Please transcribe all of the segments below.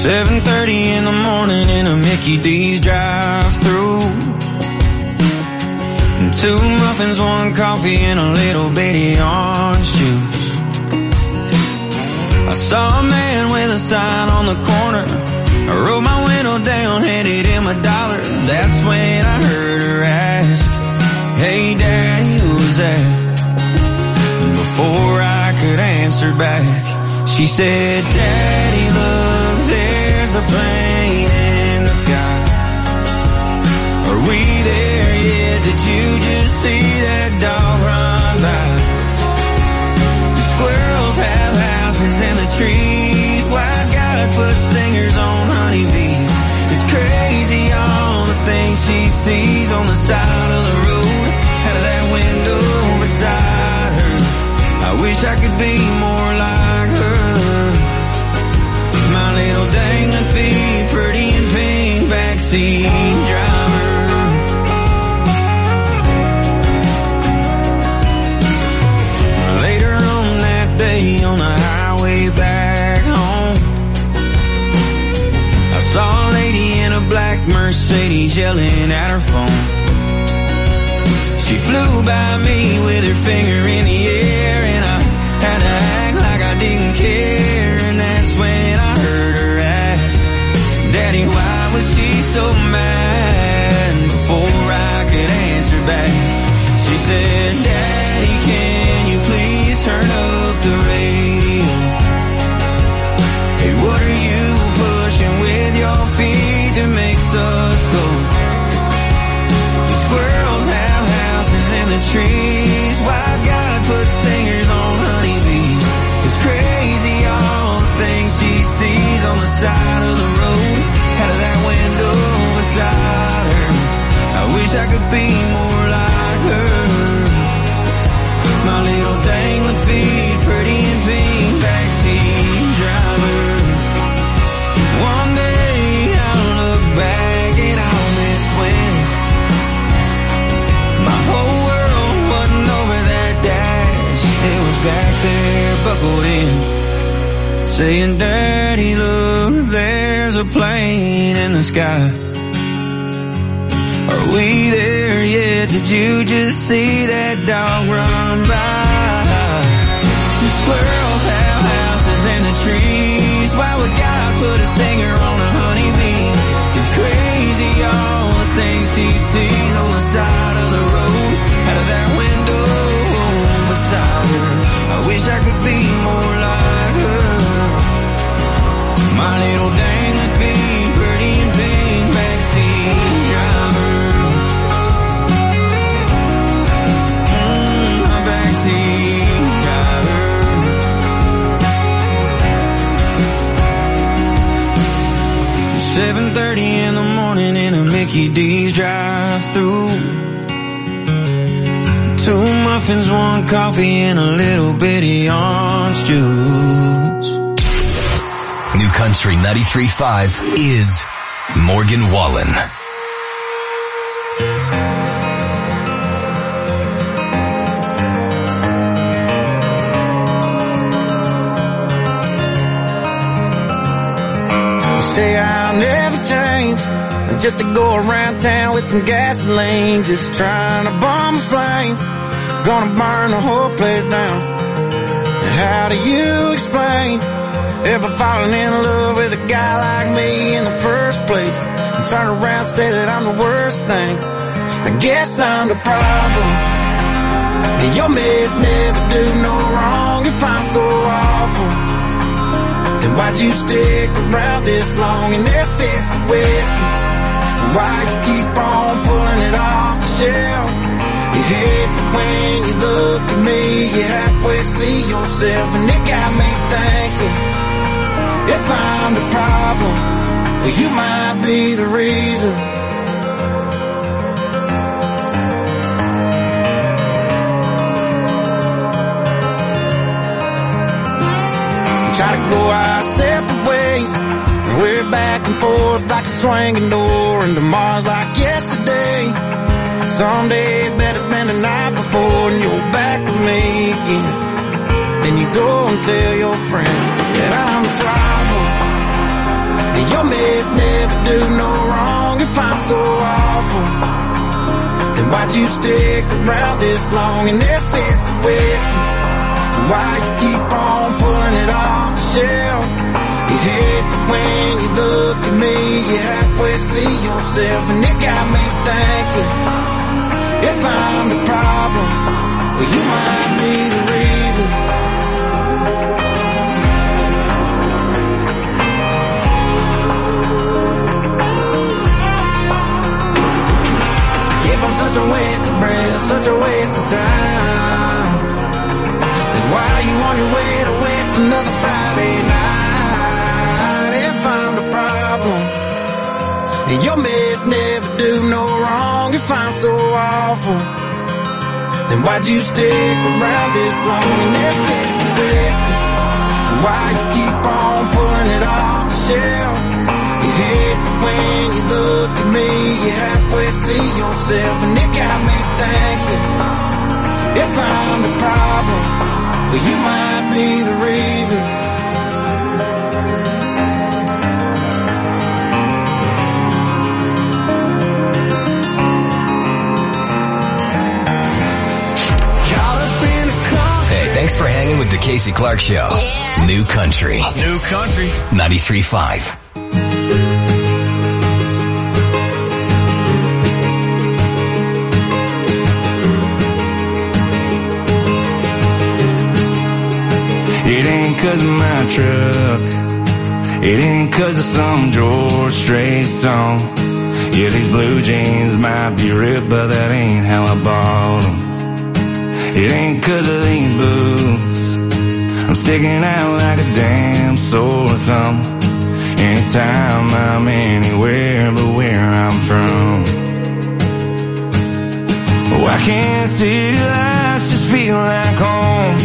7:30 in the morning in a Mickey D's drive-thru. 2 muffins, 1 coffee, and a little bitty orange juice. I saw a man with a sign on the corner. I rolled my window down, handed him $1. That's when I heard her ask, "Hey Daddy, who's that?" And before I could answer back, she said, "Daddy, look, there's a plane in the sky. Are we there yet? Did you just see that dog run by? The squirrels have houses in the trees. Why God put stingers on honeybees? It's crazy all the things she sees on the side of the road, out of that window beside her. I wish I could be more like her. My little dangling feet, pretty and pink, backseat driver." Later on that day on the highway back home, I saw a lady in a black Mercedes yelling at her phone. She flew by me with her finger in the air, and I had to act like I didn't care. And that's when I heard her ask, "Daddy, why was she so mad?" And before I could answer back, she said, "Daddy, can you please turn up the radio? Hey, what are you pushing with your feet that makes us go? The squirrels have houses in the trees. Why God put stingers on honeybees? It's crazy all the things she sees on the side of the road, out of that window beside her. I wish I could be more like her. My little dangling feet, pretty and pink, backseat driver. One day I'll look back and I'll miss when my whole world wasn't over that dash. It was back there buckled in, saying, "Daddy, look, there's a plane in the sky. Are we there yet? Did you just see that dog run by? The squirrels have houses in the trees. Why would God put a stinger on a honeybee? It's crazy all the things he sees on the side of the road, out of that window beside her. I wish I could be more like her. My little dangling feet, pretty and pink, backseat driver." My backseat driver. 7:30 in the morning in a Mickey D's drive-thru. 2 muffins, 1 coffee, and a little bitty orange juice. New Country 93.5 is Morgan Wallen. Say I'll never change, just to go around town with some gasoline, just trying to bomb a flame, gonna burn the whole place down. And how do you explain ever falling in love with a guy like me in the first place, and turn around and say that I'm the worst thing? I guess I'm the problem, and your mess never do no wrong. If I'm so awful, then why'd you stick around this long and if it's the whiskey? Why you keep on pulling it off the shelf? You hate that when you look at me, you halfway see yourself, and it got me thinking, if I'm the problem, well you might be the reason. Try to go our separate ways, and we're back and forth like a swinging door, and tomorrow's like yesterday. Some days better than the night before, and you're back with me again. Then you go and tell your friends that I'm the problem, and Your mess never do no wrong. If I'm so awful, then why'd you stick around this long? And if it's the whiskey, why you keep on pulling it off the shelf? You hate that when you look at me, you halfway see yourself. And it got me thinking, if I'm the problem, well, you might be the reason. If I'm such a waste of breath, such a waste of time, then why are you on your way to waste another Friday night? If I'm the problem, and your mess never do no wrong. If I'm so awful, then why'd you stick around this long? And if it's the whiskey, why you keep on pulling it off the shelf? You hate that when you look at me, you halfway see yourself. And it got me thinking, if I'm the problem, well, you might be the reason. Hey, thanks for hanging with the Casey Clark Show. Yeah. New Country. New Country. 93.5. It ain't 'cause of my truck. It ain't 'cause of some George Strait song. Yeah, these blue jeans might be ripped, but that ain't how I bought them. It ain't 'cause of these boots. I'm sticking out like a damn sore thumb. Anytime I'm anywhere but where I'm from. Why can't city lights just feel like home?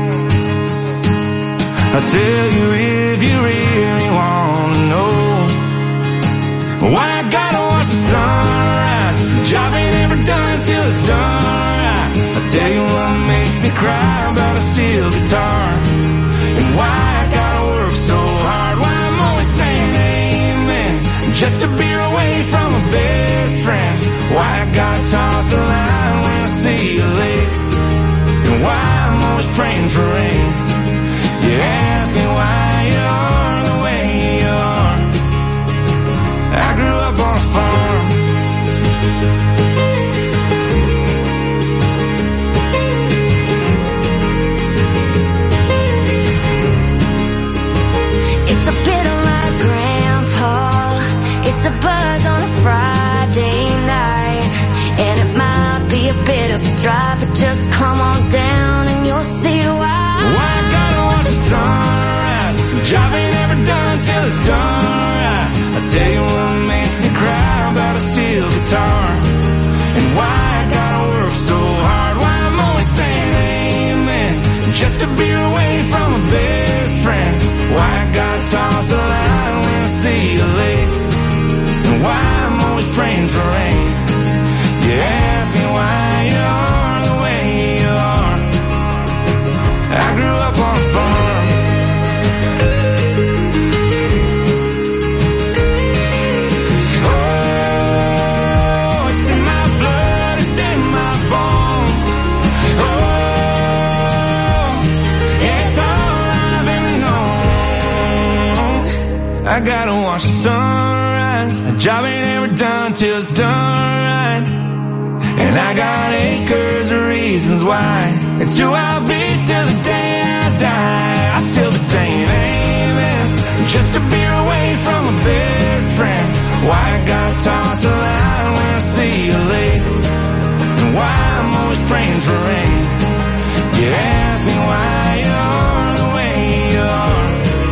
I'll tell you if you really want to know. Why I gotta watch the sunrise. Job ain't ever done till it's done right. I'll tell you what makes me cry about a steel guitar. And why I gotta work so hard. Why I'm always saying amen just to be away from a best friend. Why I gotta toss the line when I see you late. And why I'm always praying for rain. You ask me why you are the way you are. I grew up on a farm. It's a bit of my grandpa. It's a buzz on a Friday night. And it might be a bit of a drive, but just come on down and you'll see why. Why I gotta watch the sunrise. Job ain't ever done till it's done right. I tell you what makes me cry about a steel guitar. And why I gotta work so hard. Why I'm always saying amen just to be away from a best friend. Why I gotta toss the line when I see you late. And why I'm always praying for rain. You ask me why you are the way you are. I grew up on a farm. Oh, it's in my blood, it's in my bones. Oh, it's all I've ever known. I gotta watch the sunrise. A job ain't ever done till it's done right. And I got acres of reasons why. It's who I'll be till the day I die. I still be saying amen just to be away from a best friend. Why I gotta toss the line when I see you late. And why I'm always praying for rain. You ask me why you're the way you are.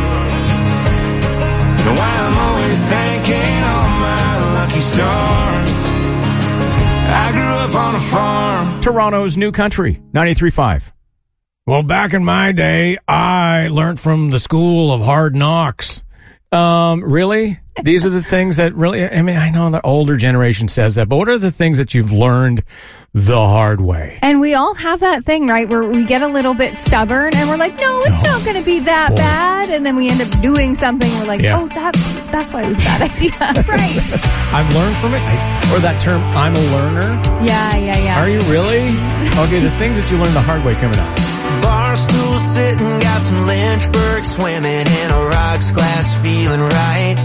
And why I'm always thanking all my lucky stars. I grew up on a farm. Toronto's New Country, 93.5. Well, back in my day, I learned from the school of hard knocks. Really? These are the things that really, I mean, I know the older generation says that, but what are the things that you've learned the hard way. And we all have that thing, right, where we get a little bit stubborn and we're like, no, it's not going to be that bad. And then we end up doing something. We're like, oh, that's why it was a bad idea. Right. I've learned from it. Or that term, I'm a learner. Yeah. Are you really? Okay, the things that you learn the hard way coming up. Barstool sitting, got some Lynchburg swimming in a rocks glass, feeling right.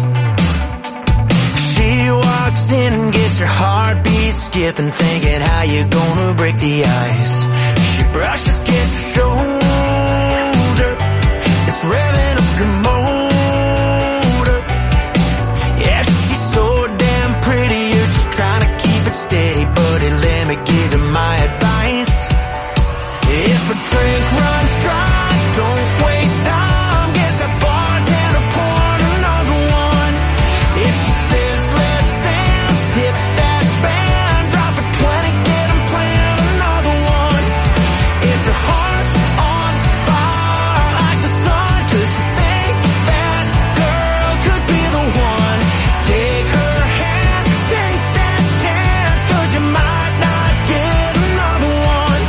She walks in and gets her heartbeat skipping, thinking how you gonna break the ice. She brushes against her shoulder, it's revving up her motor. Yeah, she's so damn pretty, you're just trying to keep it steady, buddy, let me give you my advice. If a drink runs dry, don't waste time, get the bartender, pour another one. If she says let's dance, tip that band, drop a 20, get 'em playing another one. If your heart's on fire like the sun, 'cause you think that girl could be the one, take her hand, take that chance, 'cause you might not get another one.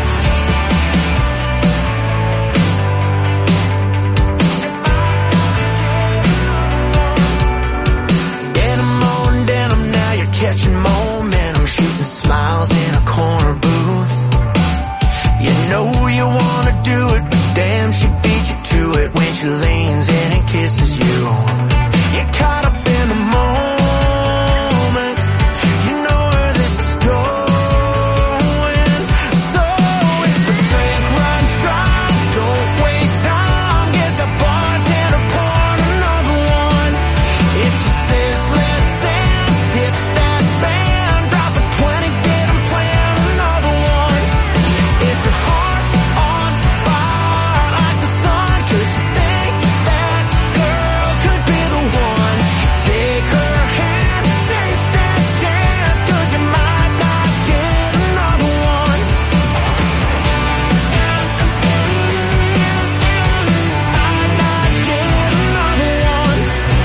Catching momentum, shooting smiles in a corner booth. You know you wanna do it, but damn, she beat you to it when she leans in and kisses you. You're caught up in the moment, you know where this is going. So if the drink runs dry, don't waste time, get the bartender, pour another one. If she says let's dance, tip that band, drop a 20, get 'em playing another one. If your heart's on fire like the sun, 'cause you think that girl could be the one, take her hand, take that chance, 'cause you might not get another one. Might not get another one.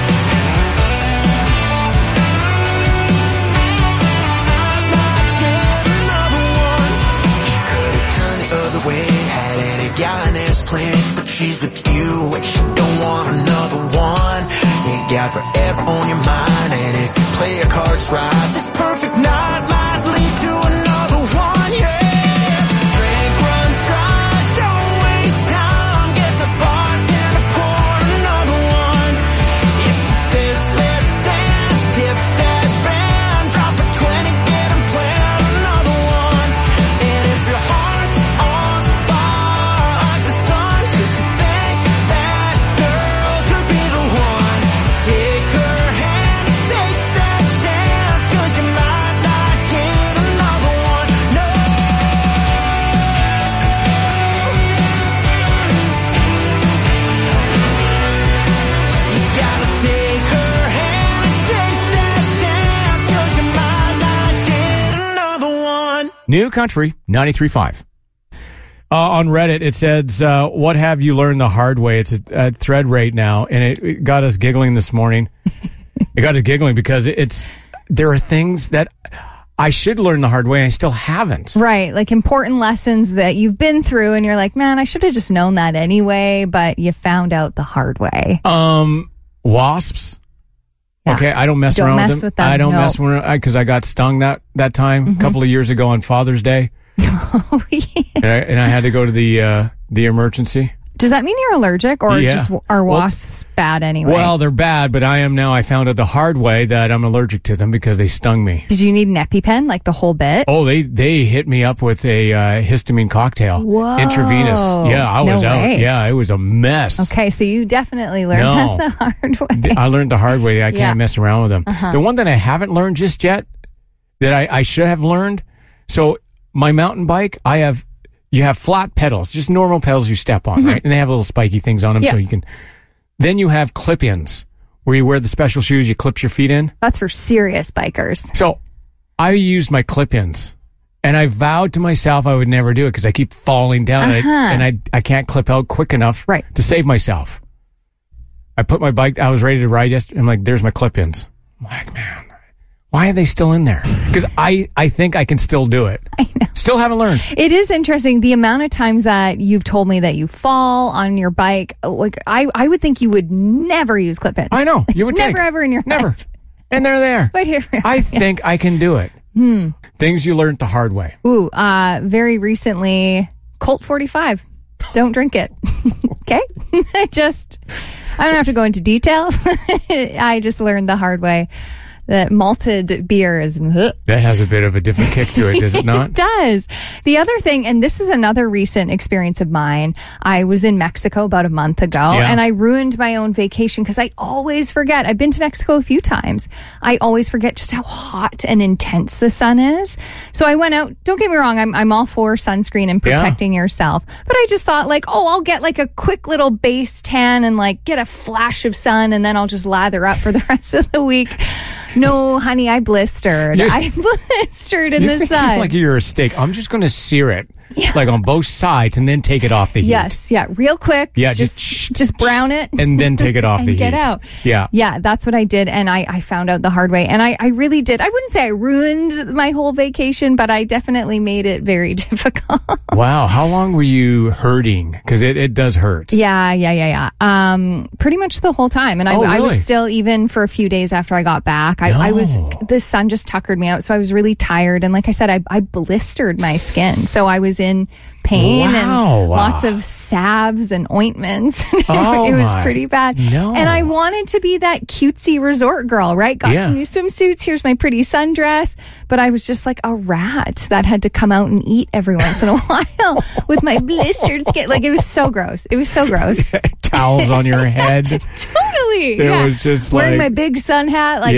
She could've turned the other way, had any guy in this place, but she's with you and she don't want another one. You got forever on your mind, and if you play your cards right, this perfect night might lead to another one, yeah. Drink runs dry, don't waste time, get the bartender, pour another one. If she says let's dance, tip that band, drop a 20, get 'em playing another one. And if your heart's on fire like the sun, 'cause you think that girl could be the one, take her hand, take that chance, 'cause you might not get another one. No. You gotta take her hand and take that chance, 'cause you might not get another one. New Country 93.5. On Reddit, it says, what have you learned the hard way? It's a thread right now, and it got us giggling this morning. It got us giggling because there are things that I should learn the hard way, and I still haven't. Right. Like important lessons that you've been through and you're like, man, I should have just known that anyway, but you found out the hard way. Wasps. Yeah. Okay, I don't mess Don't around mess with them. with them, I don't no. mess around because I got stung that time a couple of years ago on Father's Day, Oh, yeah. and I had to go to the emergency. Does that mean you're allergic or Yeah. just are wasps bad anyway? Well, they're bad, but I found out the hard way that I'm allergic to them because they stung me. did you need an EpiPen, like the whole bit? Oh, they hit me up with a histamine cocktail. Whoa. Intravenous. Yeah, I was No out. way. Yeah, it was a mess. Okay, so you definitely learned No. that the hard way. I learned the hard way. I can't Yeah. mess around with them. The one that I haven't learned just yet that I should have learned. So my mountain bike, you have flat pedals, just normal pedals you step on, right? And they have little spiky things on them, Yeah. so you can. Then you have clip-ins where you wear the special shoes, you clip your feet in. That's for serious bikers. So I used my clip-ins, and I vowed to myself I would never do it because I keep falling down, and I can't clip out quick enough Right. to save myself. I put my bike. I was ready to ride yesterday. I'm like, there's my clip-ins. I'm like, man, Why are they still in there? Because I think I can still do it. I know. Still haven't learned. It is interesting the amount of times that you've told me that you fall on your bike. Like I would think you would never use clip-ins. I know. You would never ever in your never. life. And they're there. But here we are. I think I can do it. Things you learned the hard way. Ooh, very recently, Colt 45. Don't drink it. Okay? I don't have to go into details. I just learned the hard way that malted beer is... That has a bit of a different kick to it, does it not? It does. The other thing, and this is another recent experience of mine, I was in Mexico about a month ago, and I ruined my own vacation because I always forget. I've been to Mexico a few times. I always forget just how hot and intense the sun is. So I went out. Don't get me wrong, I'm all for sunscreen and protecting yourself. But I just thought, like, I'll get like a quick little base tan and like get a flash of sun, and then I'll just lather up for the rest of the week. No, honey, I blistered. I blistered in the sun. Like you're a steak. I'm just going to sear it, like on both sides, and then take it off the heat. Yes, real quick. Yeah, just brown it, and then take it off the heat. Get out. Yeah, that's what I did, and I found out the hard way. And I really did. I wouldn't say I ruined my whole vacation, but I definitely made it very difficult. Wow, how long were you hurting? Because it does hurt. Yeah. Pretty much the whole time, and I was still, even for a few days after I got back. The sun just tuckered me out, so I was really tired. And like I said, I blistered my skin, so I was in pain and lots of salves and ointments. It was pretty bad. No. And I wanted to be that cutesy resort girl, right? Got some new swimsuits. Here's my pretty sundress. But I was just like a rat that had to come out and eat every once in a while with my blistered skin. Like, it was so gross. Towels on your head. Totally. It was just wearing my big sun hat. Like,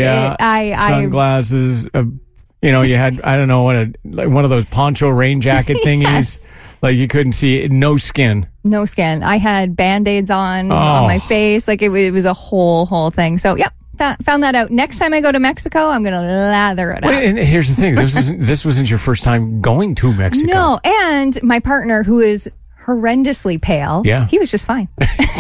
sunglasses. You had, I don't know, like one of those poncho rain jacket thingies. Yes. Like you couldn't see it. No skin. I had Band-Aids on my face. Like it was a whole thing. So, found that out. Next time I go to Mexico, I'm going to lather it up. And here's the thing. This wasn't your first time going to Mexico. No. And my partner, who is horrendously pale, he was just fine.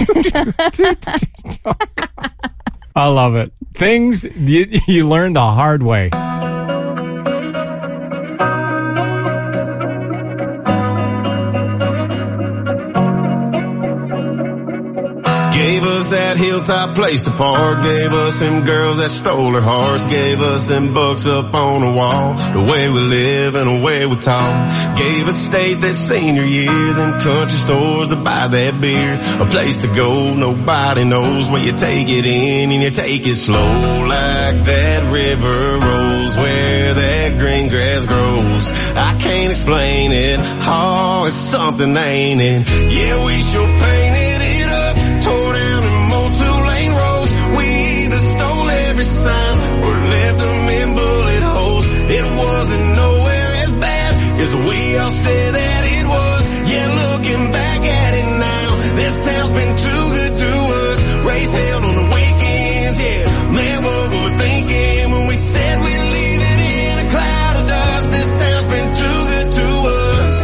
I love it. Things you learn the hard way. Gave us that hilltop place to park. Gave us them girls that stole our hearts. Gave us them books up on the wall. The way we live and the way we talk. Gave us state that senior year. Them country stores to buy that beer. A place to go, nobody knows where you take it in and you take it slow. Like that river rolls where that green grass grows. I can't explain it. Oh, it's something, ain't it? Yeah, we sure painted it up. Tore down and mowed 2-lane roads. We either stole every sign or left them in bullet holes. It wasn't nowhere as bad as we all said that it was. Yeah, looking back at it now, this town's been too good to us. Race held on the weekends, man, what were we thinking when we said we'd leave it in a cloud of dust? This town's been too good to us.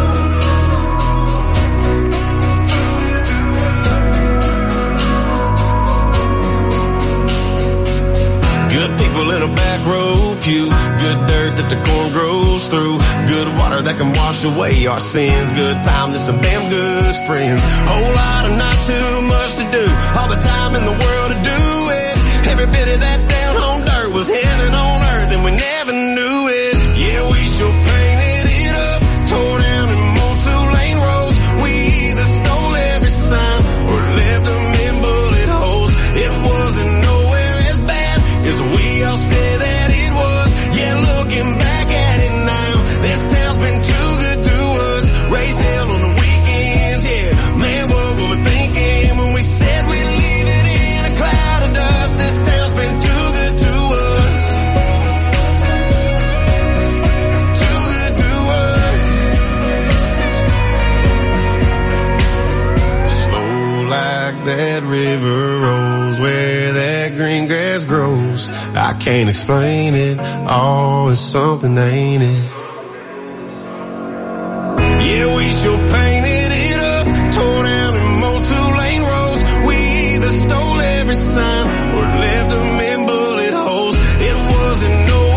Good people in a back row pew. Good dirt that the corn grows through. Good water that can wash away our sins. Good times and some damn good friends. Whole lot of not too much to do. All the time in the world to do it. Every bit of that down home dirt was heaven on earth and we never knew it. Yeah, we sure painted it up. Tore down and mowed 2-lane roads. We either stole every sign or left them in bullet holes. It wasn't nowhere as bad as we all said that it was. Yeah, looking back at it now, this town's been too good to us. Race held on the weekends, man, what were we thinking when we said we'd leave it in a cloud of dust? This town's been too good to us. Too good to us. Slow like that river rolls where that green grass grows. I can't explain it. Oh, it's something, ain't it? Yeah, we sure painted it up. Tore down and mowed 2-lane roads. We either stole every sign or left them in bullet holes. It wasn't no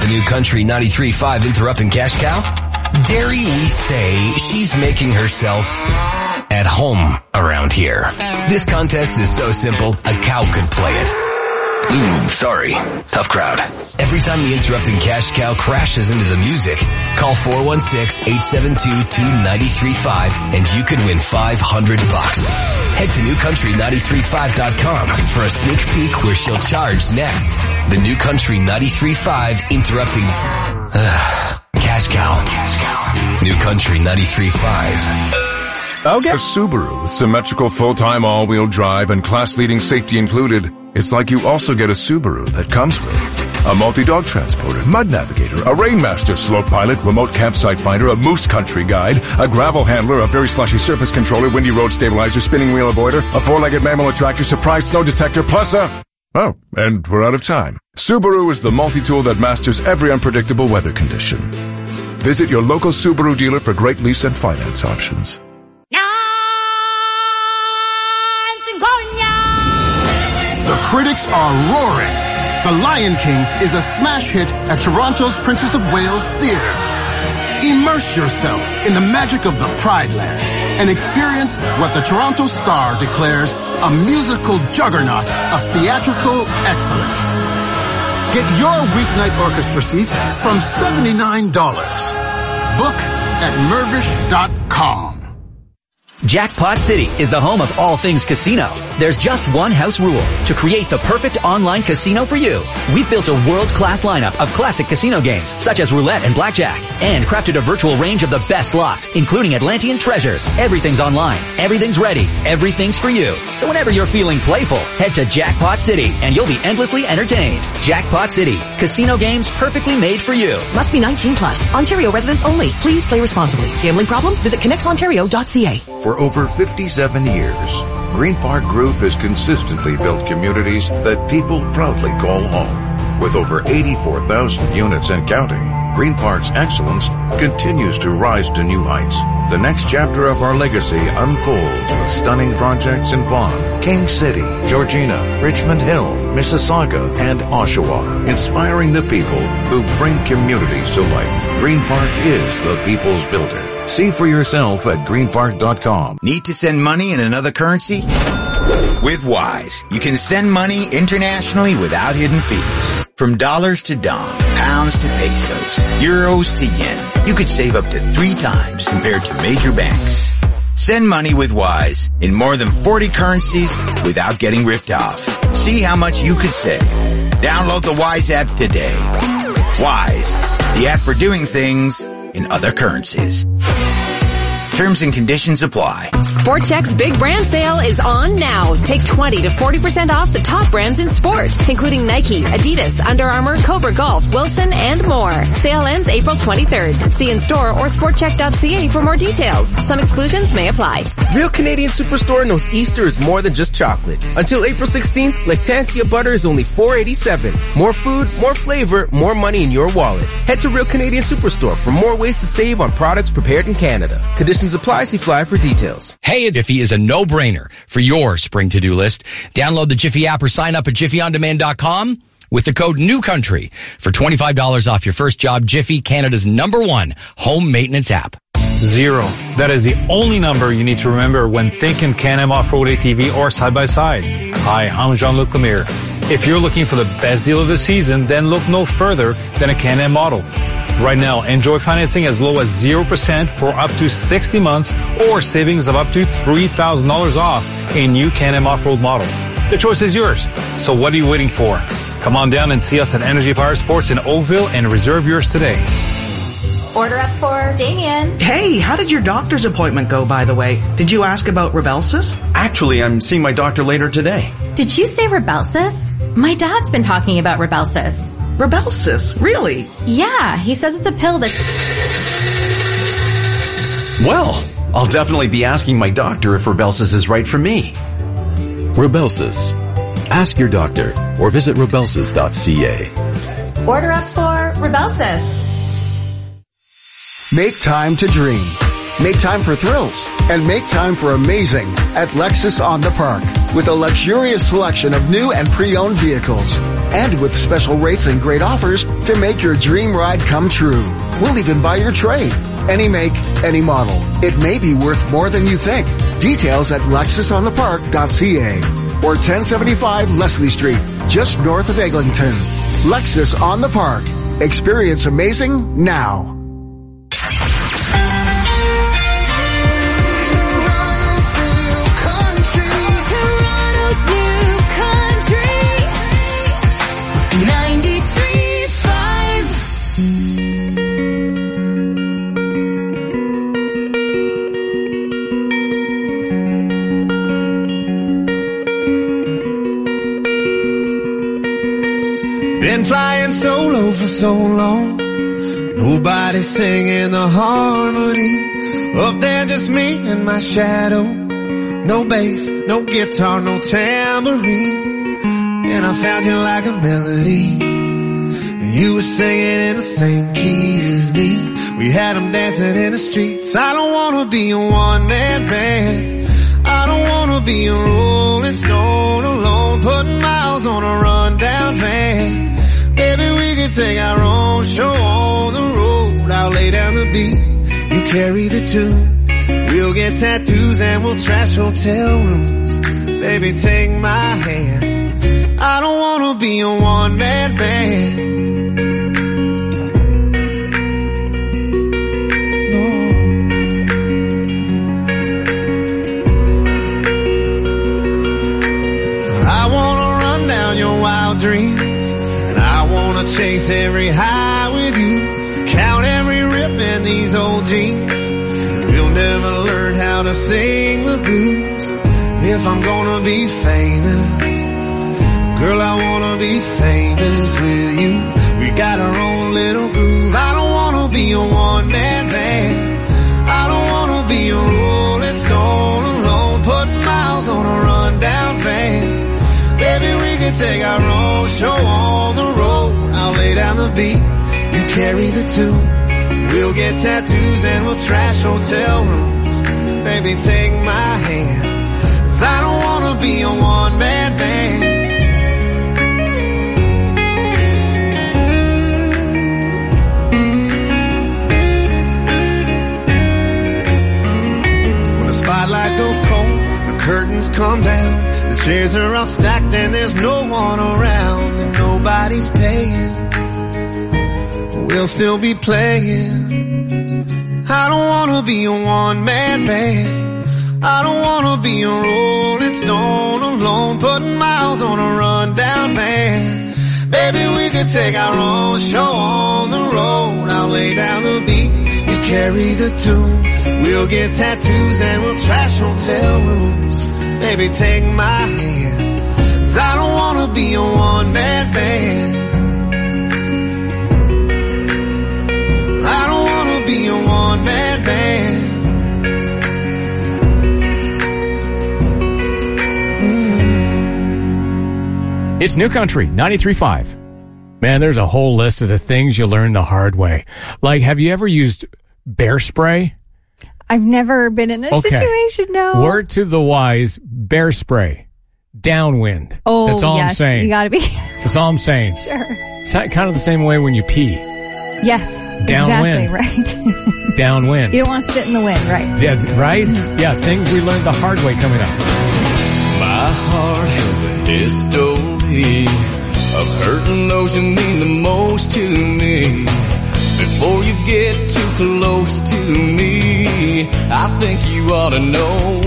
the new Country 93.5 Interrupting Cash Cow? Dare we say she's making herself at home around here. This contest is so simple, a cow could play it. Sorry. Tough crowd. Every time the Interrupting Cash Cow crashes into the music, call 416-872-2935 and you could win $500. Head to newcountry935.com for a sneak peek where she'll charge next. The new Country 93.5 Interrupting Cash Cow. New Country 93.5. Okay. A Subaru with symmetrical full-time all-wheel drive and class-leading safety included. It's like you also get a Subaru that comes with a multi-dog transporter, mud navigator, a Rainmaster slope pilot, remote campsite finder, a moose country guide, a gravel handler, a very slushy surface controller, windy road stabilizer, spinning wheel avoider, a four-legged mammal attractor, surprise snow detector, plus a... Oh, and we're out of time. Subaru is the multi-tool that masters every unpredictable weather condition. Visit your local Subaru dealer for great lease and finance options. The critics are roaring. The Lion King is a smash hit at Toronto's Princess of Wales Theatre. Immerse yourself in the magic of the Pride Lands and experience what the Toronto Star declares a musical juggernaut of theatrical excellence. Get your weeknight orchestra seats from $79. Book at Mervish.com. Jackpot City is the home of all things casino. There's just one house rule: to create the perfect online casino for you. We've built a world-class lineup of classic casino games, such as roulette and blackjack, and crafted a virtual range of the best slots, including Atlantean treasures. Everything's online. Everything's ready. Everything's for you. So whenever you're feeling playful, head to Jackpot City, and you'll be endlessly entertained. Jackpot City. Casino games perfectly made for you. Must be 18 plus. Ontario residents only. Please play responsibly. Gambling problem? Visit connexontario.ca. For over 57 years, Green Park Group has consistently built communities that people proudly call home. With over 84,000 units and counting, Green Park's excellence continues to rise to new heights. The next chapter of our legacy unfolds with stunning projects in Vaughan, King City, Georgina, Richmond Hill, Mississauga, and Oshawa, inspiring the people who bring communities to life. Green Park is the people's builder. See for yourself at greenpark.com. Need to send money in another currency? With Wise, you can send money internationally without hidden fees. From dollars to dong, pounds to pesos, euros to yen, you could save up to 3 times compared to major banks. Send money with Wise in more than 40 currencies without getting ripped off. See how much you could save. Download the Wise app today. Wise, the app for doing things in other currencies. Terms and conditions apply. Sport Chek's big brand sale is on now. Take 20 to 40% off the top brands in sport, including Nike, Adidas, Under Armour, Cobra Golf, Wilson, and more. Sale ends April 23rd. See in store or sportchek.ca for more details. Some exclusions may apply. Real Canadian Superstore knows Easter is more than just chocolate. Until April 16th, Lactantia butter is only $4.87. More food, more flavor, more money in your wallet. Head to Real Canadian Superstore for more ways to save on products prepared in Canada. Conditions apply. See Fly for details. Hey, Jiffy is a no-brainer for your spring to-do list. Download the Jiffy app or sign up at jiffyondemand.com with the code NEWCOUNTRY for $25 off your first job. Jiffy, Canada's #1 home maintenance app. 0. That is the only number you need to remember when thinking Can-Am Off-Road ATV or side-by-side. Hi, I'm Jean-Luc Lemire. If you're looking for the best deal of the season, then look no further than a Can-Am model. Right now, enjoy financing as low as 0% for up to 60 months or savings of up to $3,000 off a new Can-Am Off-Road model. The choice is yours. So what are you waiting for? Come on down and see us at Energy Fire Sports in Oakville and reserve yours today. Order up for Damien. Hey, how did your doctor's appointment go, by the way? Did you ask about Rybelsus? Actually, I'm seeing my doctor later today. Did you say Rybelsus? My dad's been talking about Rybelsus. Rybelsus? Really? Yeah, he says it's a pill that... Well, I'll definitely be asking my doctor if Rybelsus is right for me. Rybelsus. Ask your doctor or visit rybelsus.ca. Order up for Rybelsus. Make time to dream. Make time for thrills and make time for amazing at Lexus on the Park with a luxurious selection of new and pre-owned vehicles and with special rates and great offers to make your dream ride come true. We'll even buy your trade. Any make, any model. It may be worth more than you think. Details at lexusonthepark.ca or 1075 Leslie Street, just north of Eglinton. Lexus on the Park. Experience amazing now. Been flying solo for so long, nobody singing the harmony. Up there just me and my shadow, no bass, no guitar, no tambourine. And I found you like a melody, and you were singing in the same key as me. We had them dancing in the streets. I don't wanna be a one-man band, I don't wanna be a rolling stone alone, putting miles on a rundown van. Maybe we can take our own show on the road. I'll lay down the beat, you carry the tune. We'll get tattoos and we'll trash hotel rooms. Baby, take my hand, I don't wanna be a one-man band. No. I wanna run down your wild dreams, chase every high with you, count every rip in these old jeans. We'll never learn how to sing the blues. If I'm gonna be famous, girl, I wanna be famous with you. We got our own little groove. I don't wanna be a one-man band, I don't wanna be a rolling stone alone, putting miles on a rundown van. Baby, we can take our own show on the road. I'll lay down the beat, you carry the tune. We'll get tattoos and we'll trash hotel rooms. Baby, take my hand, 'cause I don't wanna be a one-man band. When the spotlight goes cold, the curtains come down, the chairs are all stacked and there's no one around, and nobody's paying. We'll still be playing. I don't wanna be a one-man band, I don't wanna be a rolling stone alone, putting miles on a rundown van. Baby, we could take our own show on the road. I'll lay down the beat, you carry the tune. We'll get tattoos and we'll trash hotel rooms. Baby, take my hand, 'cause I don't wanna be a one-man band. I don't wanna be a one-man band. It's New Country 93.5. Man, there's a whole list of the things you learn the hard way. Like, have you ever used bear spray? I've never been in a situation, no. Word to the wise, bear spray. Downwind. Oh, that's all yes, I'm saying. You gotta be. That's all I'm saying. Sure. It's kind of the same way when you pee. Yes. Downwind. Exactly, right. Downwind. You don't want to sit in the wind, right? Yeah, right? Mm-hmm. Yeah, things we learned the hard way coming up. My heart has a history of hurting those who mean the most to me. Before you get too close to me, I think you ought to know.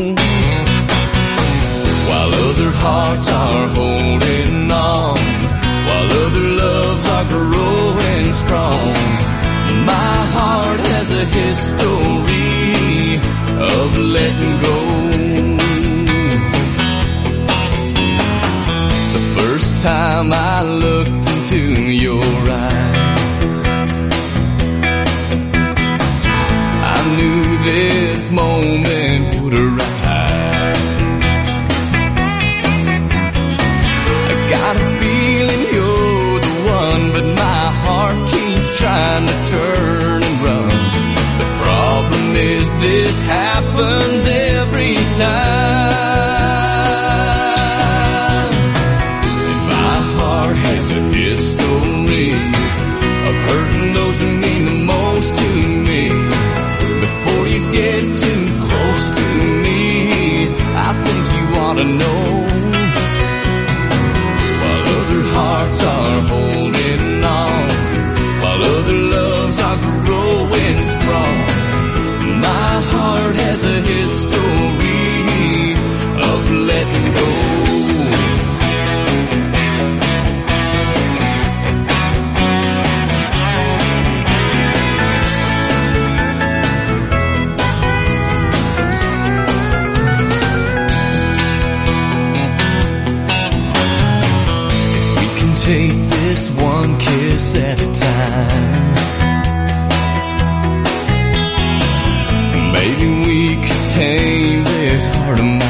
While other hearts are holding on, while other loves are growing strong, my heart has a history of letting go. The first time I looked into your eyes, I knew this moment would arise. I got a feeling you're the one, but my heart keeps trying to turn and run. The problem is This happens every time. My heart has a history of hurting those who mean the most to me. Before you get too close to me, I think you ought to know. While other hearts are holding on, while other loves are growing strong, my heart has a history of letting go. Take this one kiss at a time. Maybe we could tame this heart of mine.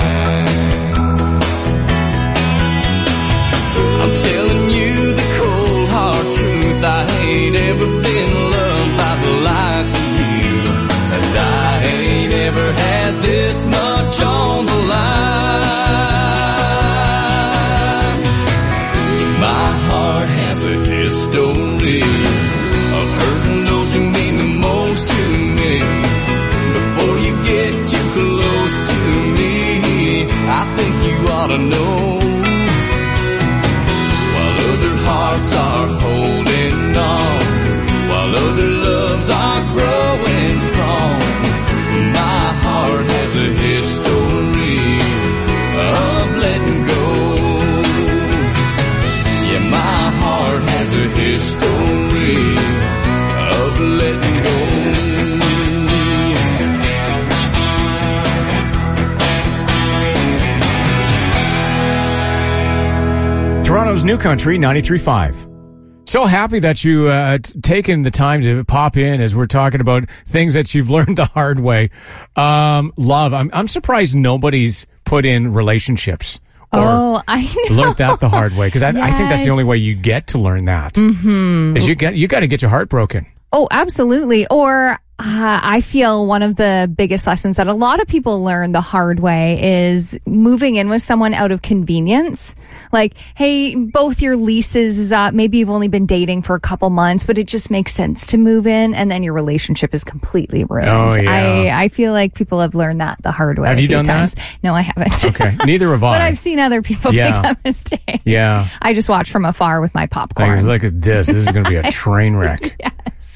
I'm telling you the cold hard truth. I ain't ever been loved by the likes of you, and I ain't ever had this much on the line. Story of hurting those who mean the most to me. Before you get too close to me, I think you ought to know. While other hearts are holding on, while other loves are growing strong, my heart has a history of letting go. Yeah, my heart has a history of letting go. Toronto's New Country 93.5. So happy that you taken the time to pop in as we're talking about things that you've learned the hard way. Love. I'm surprised nobody's put in relationships. Oh, I know. Learned that the hard way, because I think that's the only way you get to learn that. Mm-hmm. Is you got to get your heart broken. Oh, absolutely. Or I feel one of the biggest lessons that a lot of people learn the hard way is moving in with someone out of convenience. Like, hey, both your leases is up. Maybe you've only been dating for a couple months, but it just makes sense to move in, and then your relationship is completely ruined. Oh, yeah. I feel like people have learned that the hard way. Have you done times. that? No, I haven't. Okay, neither have I. But I've seen other people make that mistake. Yeah. I just watch from afar with my popcorn. Like, look at this. This is going to be a train wreck. Yes.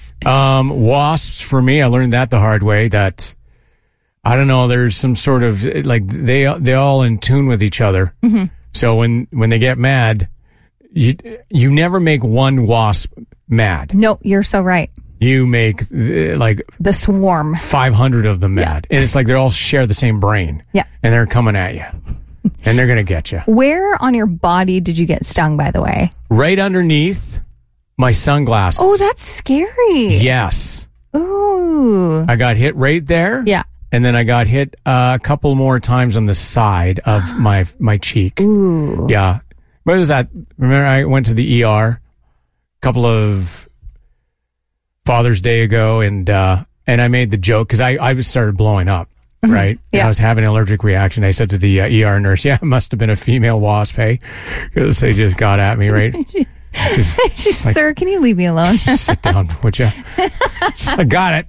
Wasps, for me, I learned that the hard way, that I don't know, there's some sort of, like, they all in tune with each other. Mm-hmm. So when they get mad, you never make one wasp mad. No, you're so right. You make like the swarm, 500 of them mad, and it's like they all share the same brain. Yeah, and they're coming at you, and they're gonna get you. Where on your body did you get stung, by the way? Right underneath my sunglasses. Oh, that's scary. Yes. Ooh. I got hit right there. Yeah. And then I got hit a couple more times on the side of my cheek. Ooh. Yeah. What was that? Remember, I went to the ER a couple of Father's Day ago, and I made the joke because I started blowing up, right? Yeah. And I was having an allergic reaction. I said to the ER nurse, "Yeah, it must have been a female wasp, hey?" Because they just got at me, right? She's like, "Sir, can you leave me alone?" Sit down, would you? I got it.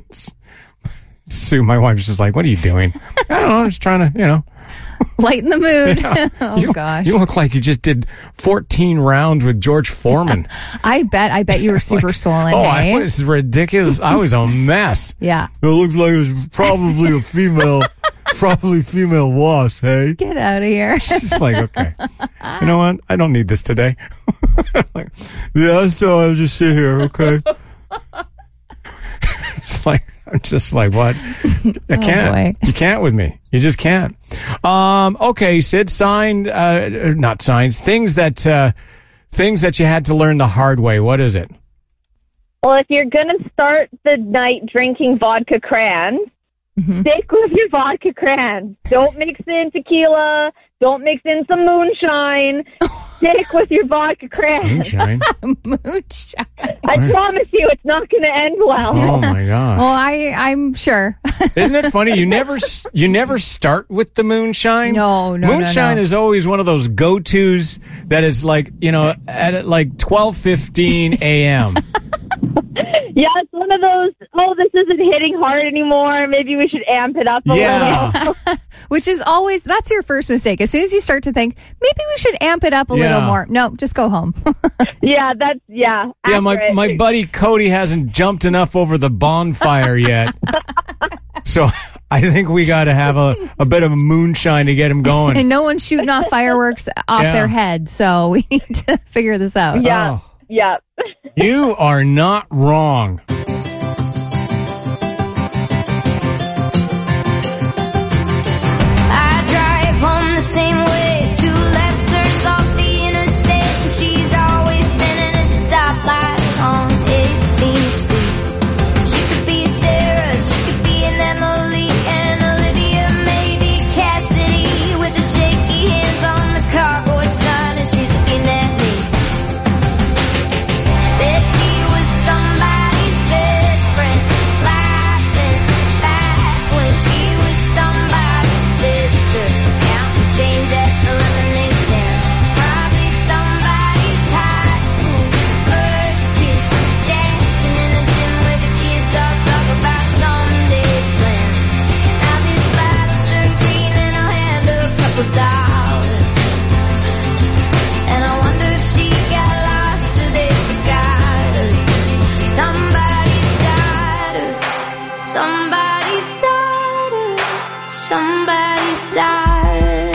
Sue, my wife's just like, "What are you doing?" I don't know. I'm just trying to, lighten the mood. Yeah. Oh, gosh. You look like you just did 14 rounds with George Foreman. I bet you were super swollen. I was ridiculous. I was a mess. Yeah. It looks like it was probably a female wasp, hey? Get out of here. She's like, okay. You know what? I don't need this today. Like, yeah, so I'll just sit here, okay? It's like, I'm just like, what? I can't. You can't with me. You just can't. Okay, Sid, not signs, things that you had to learn the hard way. What is it? Well, if you're going to start the night drinking vodka crayons, stick with your vodka crayons. Don't mix in tequila. Don't mix in some moonshine. Stick with your vodka crans. Moonshine. Moonshine. I promise you, it's not going to end well. Oh my gosh. Well, I'm sure. Isn't it funny? You never start with the moonshine. No. Moonshine is always one of those go-tos that is like, at like 12:15 a.m. Yeah, it's one of those, this isn't hitting hard anymore. Maybe we should amp it up a little. Which is always, that's your first mistake. As soon as you start to think, maybe we should amp it up a little more. No, just go home. Yeah, Yeah, my buddy Cody hasn't jumped enough over the bonfire yet. So I think we got to have a bit of a moonshine to get him going. And no one's shooting off fireworks off their head. So we need to figure this out. Yeah. Oh. Yeah. You are not wrong. I drive home the same way, 2 left turns off the interstate, and she's always standing at the stoplight on 18th Street. She could be Sarah, she could be an Emily, and Olivia, maybe Cassidy, with the shaky hands on the cardboard sign, and she's looking at me. Bet she was somebody's best friend, laughing back when she was somebody's sister, counting change at the lemonade stand. Probably somebody's high school first kiss, dancing in a gym where the kids all talk about someday plans. Now this light turn green and I'll hand her a couple dollars, and I wonder if she got lost or they forgot her. Somebody's daughter, somebody's daughter, somebody's daughter.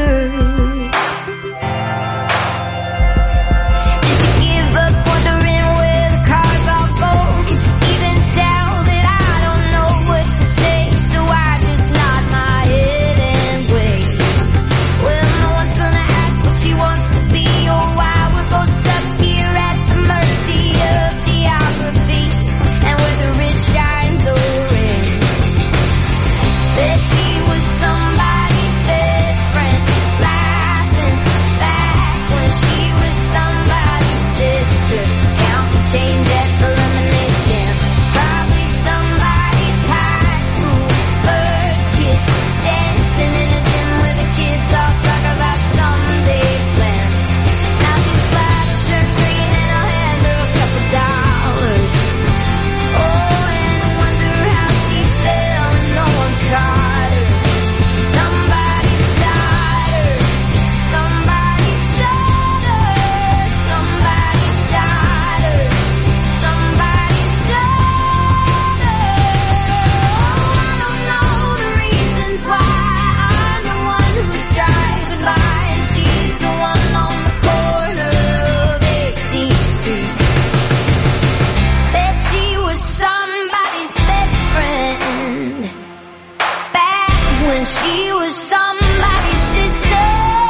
Did you give up wondering where the cars all go? Can you even tell that I don't know what to say? So I just nod my head and wait. Well, no one's gonna ask what she wants to be or why we're both stuck here at the mercy of geography and where the rich shines orange. That she was somebody's best friend, laughing back when she was somebody's sister, counting change at the lemonade stand. Probably somebody's high school first kiss, dancing in a gym where the kids all talk about someday plans. Now these lights turn green and I'll hand her a couple dollars. Oh, and I wonder how she fell and no one caught her. Somebody's daughter, somebody's daughter, somebody's daughter, somebody's daughter. Oh, I don't know the reasons why I'm the one who's driving by and she's the one on the corner of 18th Street. Bet she was somebody's best friend back when she was somebody's sister.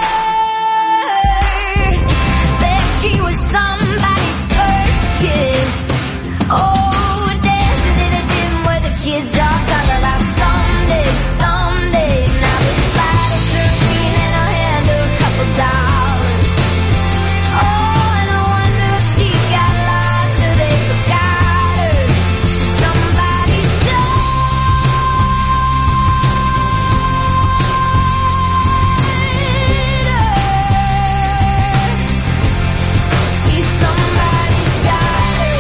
Bet she was somebody's first kiss. Oh, dancing in a gym where the kids all talk about someday. Now this light will turn green and I'll hand her a couple dollars. Oh, and I wonder if she got lost or they forgot her. Somebody's daughter. She's somebody's daughter.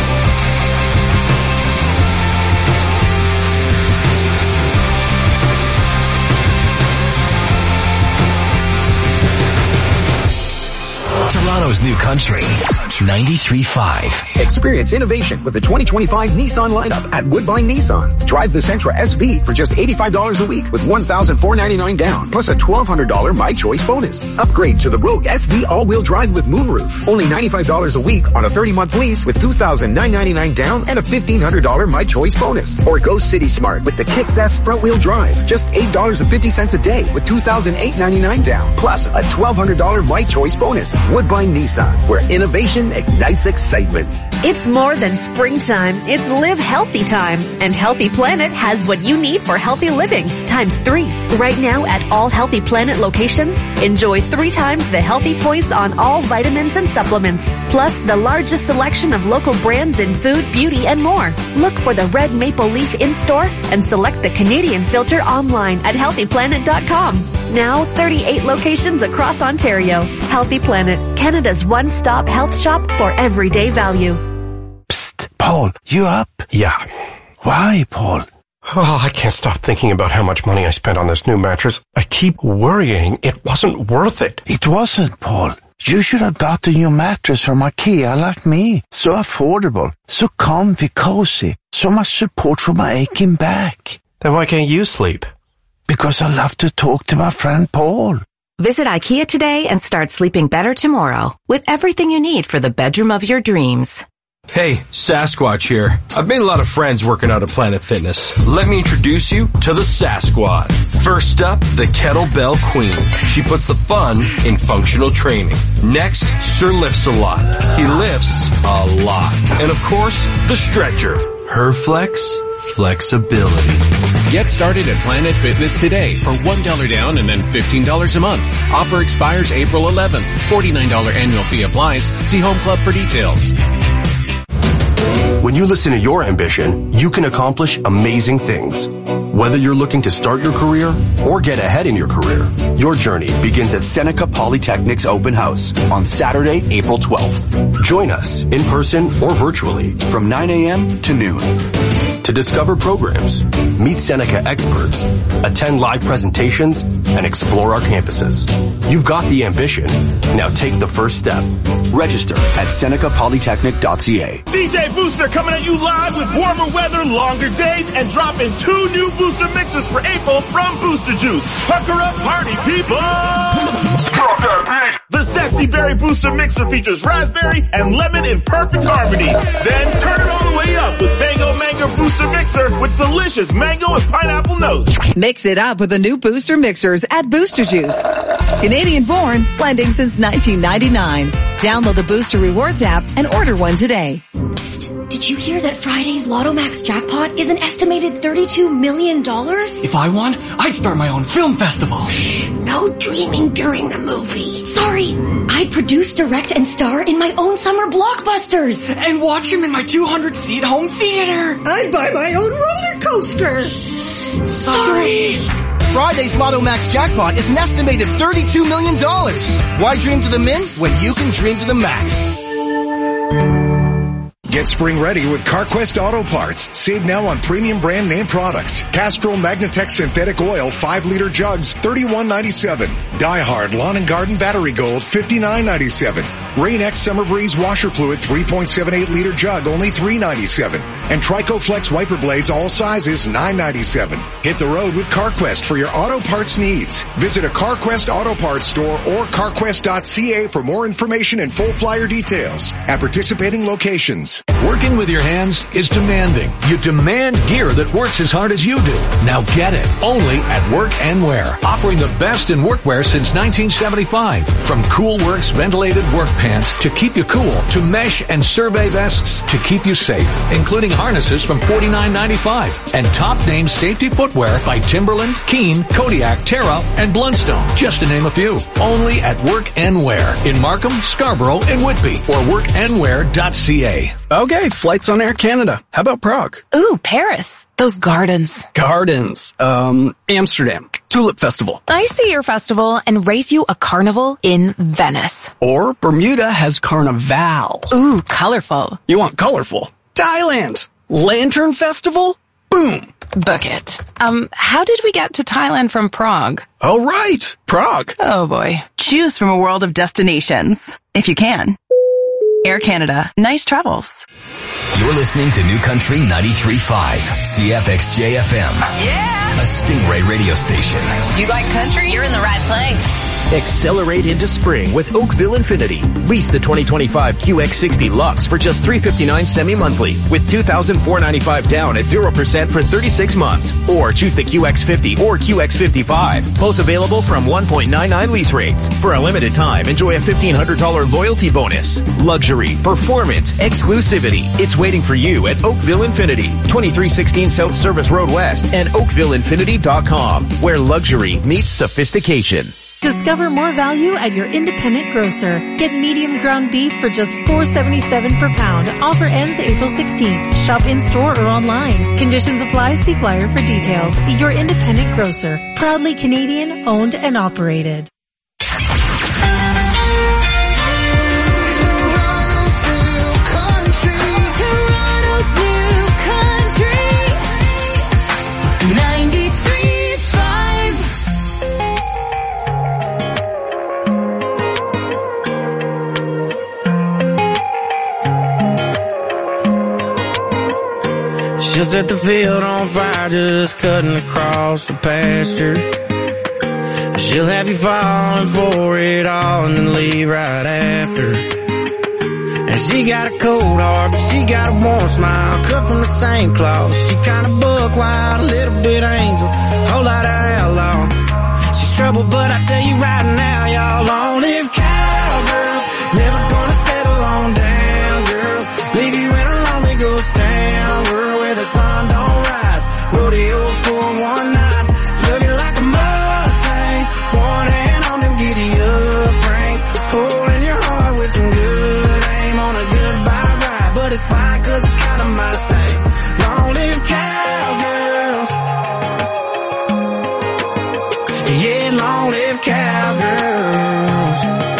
Toronto's new country. 93.5. Experience innovation with the 2025 Nissan lineup at Woodbine Nissan. Drive the Sentra SV for just $85 a week with $1,499 down, plus a $1,200 My Choice bonus. Upgrade to the Rogue SV all-wheel drive with moonroof. Only $95 a week on a 30-month lease with $2,999 down and a $1,500 My Choice bonus. Or go City Smart with the Kicks S front-wheel drive. Just $8.50 a day with $2,899 down, plus a $1,200 My Choice bonus. Woodbine Nissan, where innovation Lemon ignites excitement. It's more than springtime. It's Live Healthy time. And Healthy Planet has what you need for healthy living times 3. Right now at all Healthy Planet locations, enjoy 3 times the healthy points on all vitamins and supplements. Plus the largest selection of local brands in food, beauty, and more. Look for the red maple leaf in-store and select the Canadian filter online at healthyplanet.com. Now 38 locations across Ontario. Healthy Planet, Canada's one-stop health shop for everyday value. Psst, Paul, you up? Yeah. Why, Paul? Oh, I can't stop thinking about how much money I spent on this new mattress. I keep worrying it wasn't worth it. It wasn't, Paul. You should have got the new mattress from IKEA like me. So affordable, so comfy, cozy, so much support for my aching back. Then why can't you sleep? Because I love to talk to my friend Paul. Visit IKEA today and start sleeping better tomorrow with everything you need for the bedroom of your dreams. Hey, Sasquatch here. I've made a lot of friends working out at Planet Fitness. Let me introduce you to the Sasquad. First up, the Kettlebell Queen. She puts the fun in functional training. Next, Sir lifts a lot. He lifts a lot. And of course, the Stretcher. Her flexibility. Get started at Planet Fitness today for $1 down and then $15 a month. Offer expires April 11th. $49 annual fee applies. See Home Club for details. When you listen to your ambition, you can accomplish amazing things. Whether you're looking to start your career or get ahead in your career, your journey begins at Seneca Polytechnic's open house on Saturday, April 12th. Join us in person or virtually from 9 a.m. to noon. To discover programs, meet Seneca experts, attend live presentations, and explore our campuses. You've got the ambition. Now take the first step. Register at senecapolytechnic.ca. DJ Booster coming at you live with warmer weather, longer days, and dropping 2 new Booster mixes for April from Booster Juice. Pucker up, party people! The Zesty Berry Booster Mixer features raspberry and lemon in perfect harmony. Then turn it all the way up with Mango Booster Mixer with delicious mango and pineapple notes. Mix it up with the new Booster Mixers at Booster Juice. Canadian born, blending since 1999. Download the Booster Rewards app and order one today. Psst, did you hear that Friday's Lotto Max jackpot is an estimated $32 million? If I won, I'd start my own film festival. No dreaming during the movie. Sorry, I'd produce, direct, and star in my own summer blockbusters. And watch them in my 200-seat home theater. I'd buy my own roller coaster. Sorry. Friday's Lotto Max jackpot is an estimated $32 million. Why dream to the min when you can dream to the max? Get spring ready with CarQuest Auto Parts. Save now on premium brand name products. Castrol Magnatech Synthetic Oil 5-liter jugs, $31.97. Die Hard Lawn and Garden Battery Gold, $59.97. Rain-X Summer Breeze Washer Fluid 3.78-liter jug, only $3.97. And Trico Flex wiper blades, all sizes, $9.97. Hit the road with CarQuest for your auto parts needs. Visit a CarQuest Auto Parts store or carquest.ca for more information and full flyer details at participating locations. Working with your hands is demanding. You demand gear that works as hard as you do. Now get it. Only at Work and Wear. Offering the best in workwear since 1975. From Cool Works ventilated work pants to keep you cool, to mesh and survey vests to keep you safe, including harnesses from $49.95. And top name safety footwear by Timberland, Keen, Kodiak, Terra, and Blundstone, just to name a few. Only at Work and Wear in Markham, Scarborough, and Whitby, or workandwear.ca. Okay, flights on Air Canada. How about Prague? Ooh, Paris. Those gardens. Gardens. Amsterdam. Tulip Festival. I see your festival and race you a carnival in Venice. Or Bermuda has Carnival. Ooh, colorful. You want colorful? Thailand. Lantern Festival? Boom. Book it. How did we get to Thailand from Prague? Oh, right. Prague. Oh, boy. Choose from a world of destinations, if you can. Air Canada. Nice travels. You're listening to New Country 93.5, CFXJ FM. Yeah! A Stingray radio station. You like country? You're in the right place. Accelerate into spring with Oakville Infinity. Lease the 2025 QX60 Lux for just $359 semi-monthly with $2,495 down at 0% for 36 months. Or choose the QX50 or QX55. Both available from 1.99 lease rates. For a limited time, enjoy a $1,500 loyalty bonus. Luxury, performance, exclusivity. It's waiting for you at Oakville Infinity. 2316 South Service Road West and OakvilleInfinity.com, where luxury meets sophistication. Discover more value at your independent grocer. Get medium ground beef for just $4.77 per pound. Offer ends April 16th. Shop in-store or online. Conditions apply. See flyer for details. Your independent grocer. Proudly Canadian, owned and operated. She'll set the field on fire just cutting across the pasture. She'll have you falling for it all and then leave right after. And she got a cold heart, but she got a warm smile, cut from the same cloth. She kinda buck wild, a little bit angel, whole lot of outlaw. She's trouble, but I tell you right now, y'all, long live cowgirls. Never gonna settle on down, girl. Leave you in a lonely ghost town, girl, where the sun don't rise. Rodeo for one night, love you like a Mustang. One hand on them giddy up rings, pulling your heart with some good aim on a goodbye ride. But it's fine, cause it's kinda my thing. Long live cowgirls. Yeah, long live cowgirls.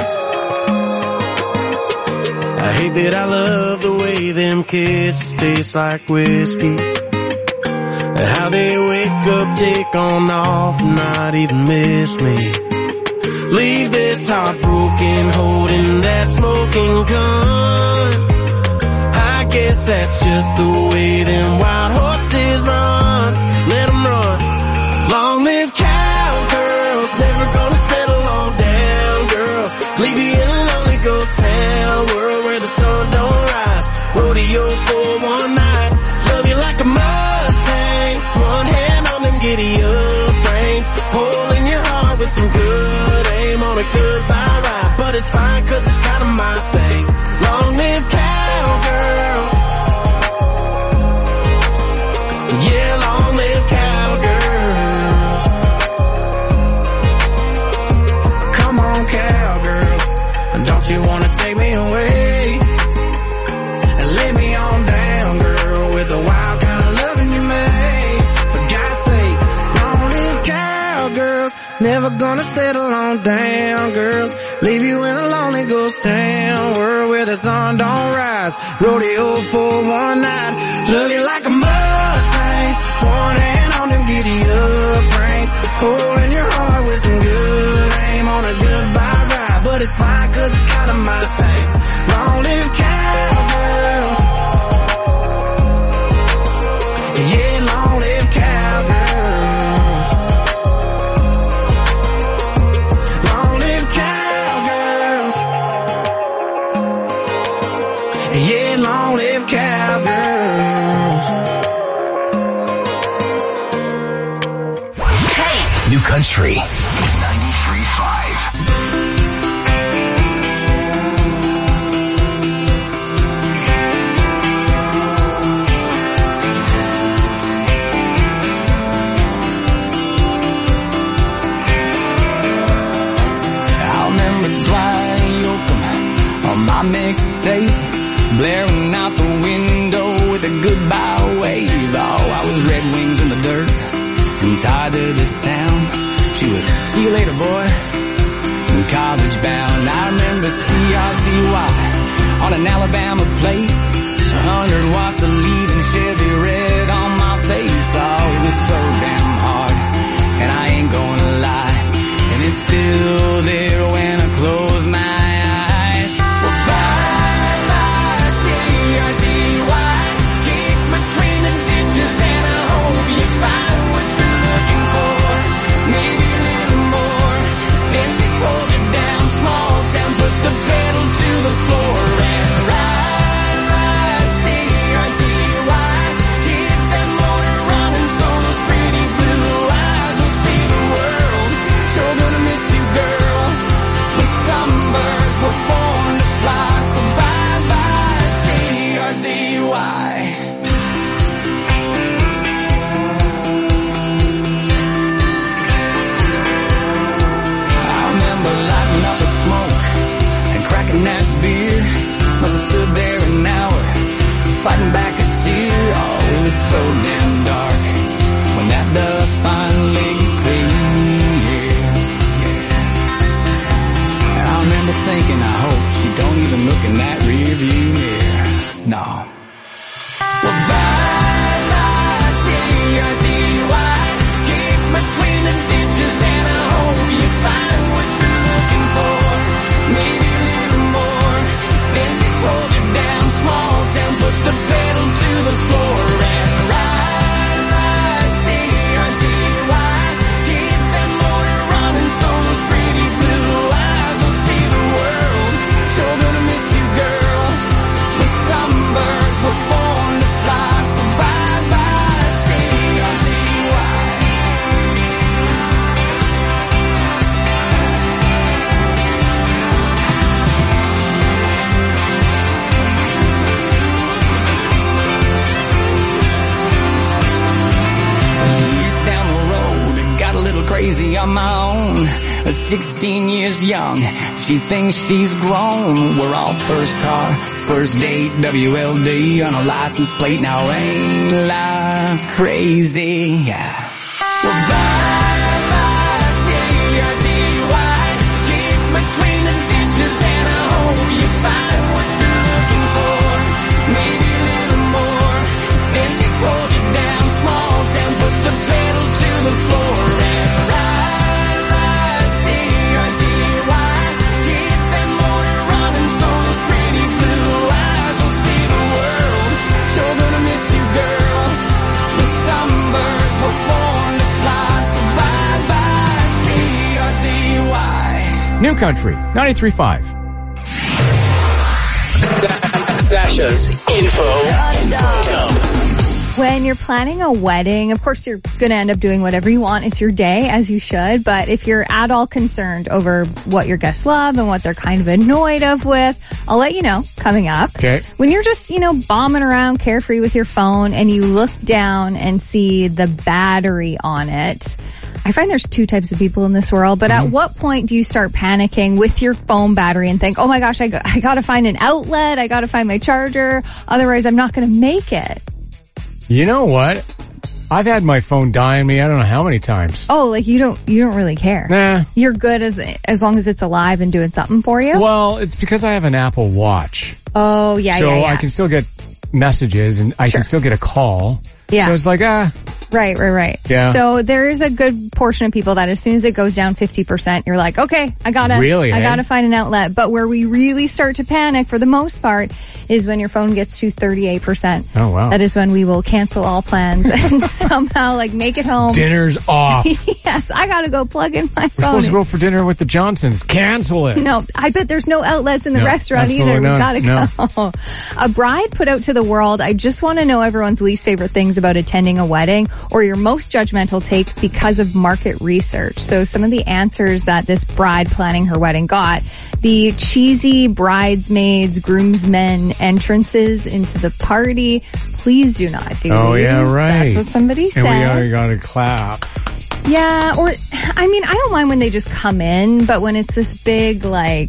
I hate that I love the way them kisses taste like whiskey. How they wake up, take on off, not even miss me. Leave this heart broken, holding that smoking gun. I guess that's just the way them wild horses run. Let them run. Long live cowgirls, never gonna settle on down, girls. Leave you in a lonely ghost town, world where the sun don't rise. Rodeo for one night, love you like a Mustang. One hand on them giddy up reins, pulling your heart with some good aim on a goodbye ride. But it's fine, cause it's kinda my thing. Long live cowgirls. Yeah, long live cowgirls. Come on, cowgirl, don't you wanna take me away and lay me on down, girl, with the wild kind of loving you made. For God's sake, long live cowgirls. Never gonna settle on down, girls. Leave you in a lonely ghost town, world where the sun don't rise. Rodeo for one night, love you like a Mustang. One hand on them giddy up reins, holding your heart with some good aim on a goodbye ride. But it's fine, cause it's kinda my thing. Long live cowgirls. Yeah, long live cowgirls. Long live cowgirls. Yeah, long live cowgirls. Hey! New Country 93.5. My mixtape, blaring out the window with a goodbye wave. Oh, I was Red Wings in the dirt and tied to this town. She was, see you later, boy, and college bound. I remember CRZY on an Alabama plate, 100 watts of leaving Chevy red on my face. Oh, it was so damn hard, and I ain't gonna lie, and it's still there when I close my eyes. Maybe a little more than this whole crazy on my own. 16 years young, she thinks she's grown. We're all first car, first date, WLD on a license plate. Now ain't life crazy? Yeah. Well, bye-bye, C-R-C-Y. Keep between the ditches and I hope you find what you're looking for. Maybe a little more than this hold you down. Small town, put the pedal to the floor and ride, C-R-C-Y. Keep that motor running so those pretty blue eyes will see the world. Sure gonna miss you, girl. But some birds were born to fly, so bye-bye, C-R-C-Y. New Country, 93.5. Sasha's info dump. When you're planning a wedding, of course you're going to end up doing whatever you want. It's your day, as you should. But if you're at all concerned over what your guests love and what they're kind of annoyed with, I'll let you know coming up. Okay. When you're just, bombing around carefree with your phone and you look down and see the battery on it, I find there's two types of people in this world, but at what point do you start panicking with your phone battery and think, oh my gosh, I got to find an outlet, I got to find my charger, otherwise I'm not going to make it? You know what? I've had my phone die on me I don't know how many times. Oh, like you don't really care. Nah. You're good as long as it's alive and doing something for you? Well, it's because I have an Apple Watch. Oh, yeah, so yeah. I can still get messages and I can still get a call. Yeah. So it's like, Right. Yeah. So there is a good portion of people that as soon as it goes down 50%, you're like, okay, I gotta find an outlet. But where we really start to panic for the most part is when your phone gets to 38%. Oh, wow. That is when we will cancel all plans and somehow make it home. Dinner's off. Yes, I gotta go plug in my phone. We're supposed to go for dinner with the Johnsons. Cancel it. No, I bet there's no outlets in the restaurant either. We gotta go. A bride put out to the world, I just want to know everyone's least favorite things about attending a wedding or your most judgmental take because of market research. So some of the answers that this bride planning her wedding got: the cheesy bridesmaids, groomsmen entrances into the party. Please do not do Oh, these. yeah, right. That's what somebody said. And we already got to clap. Yeah, or, I don't mind when they just come in, but when it's this big,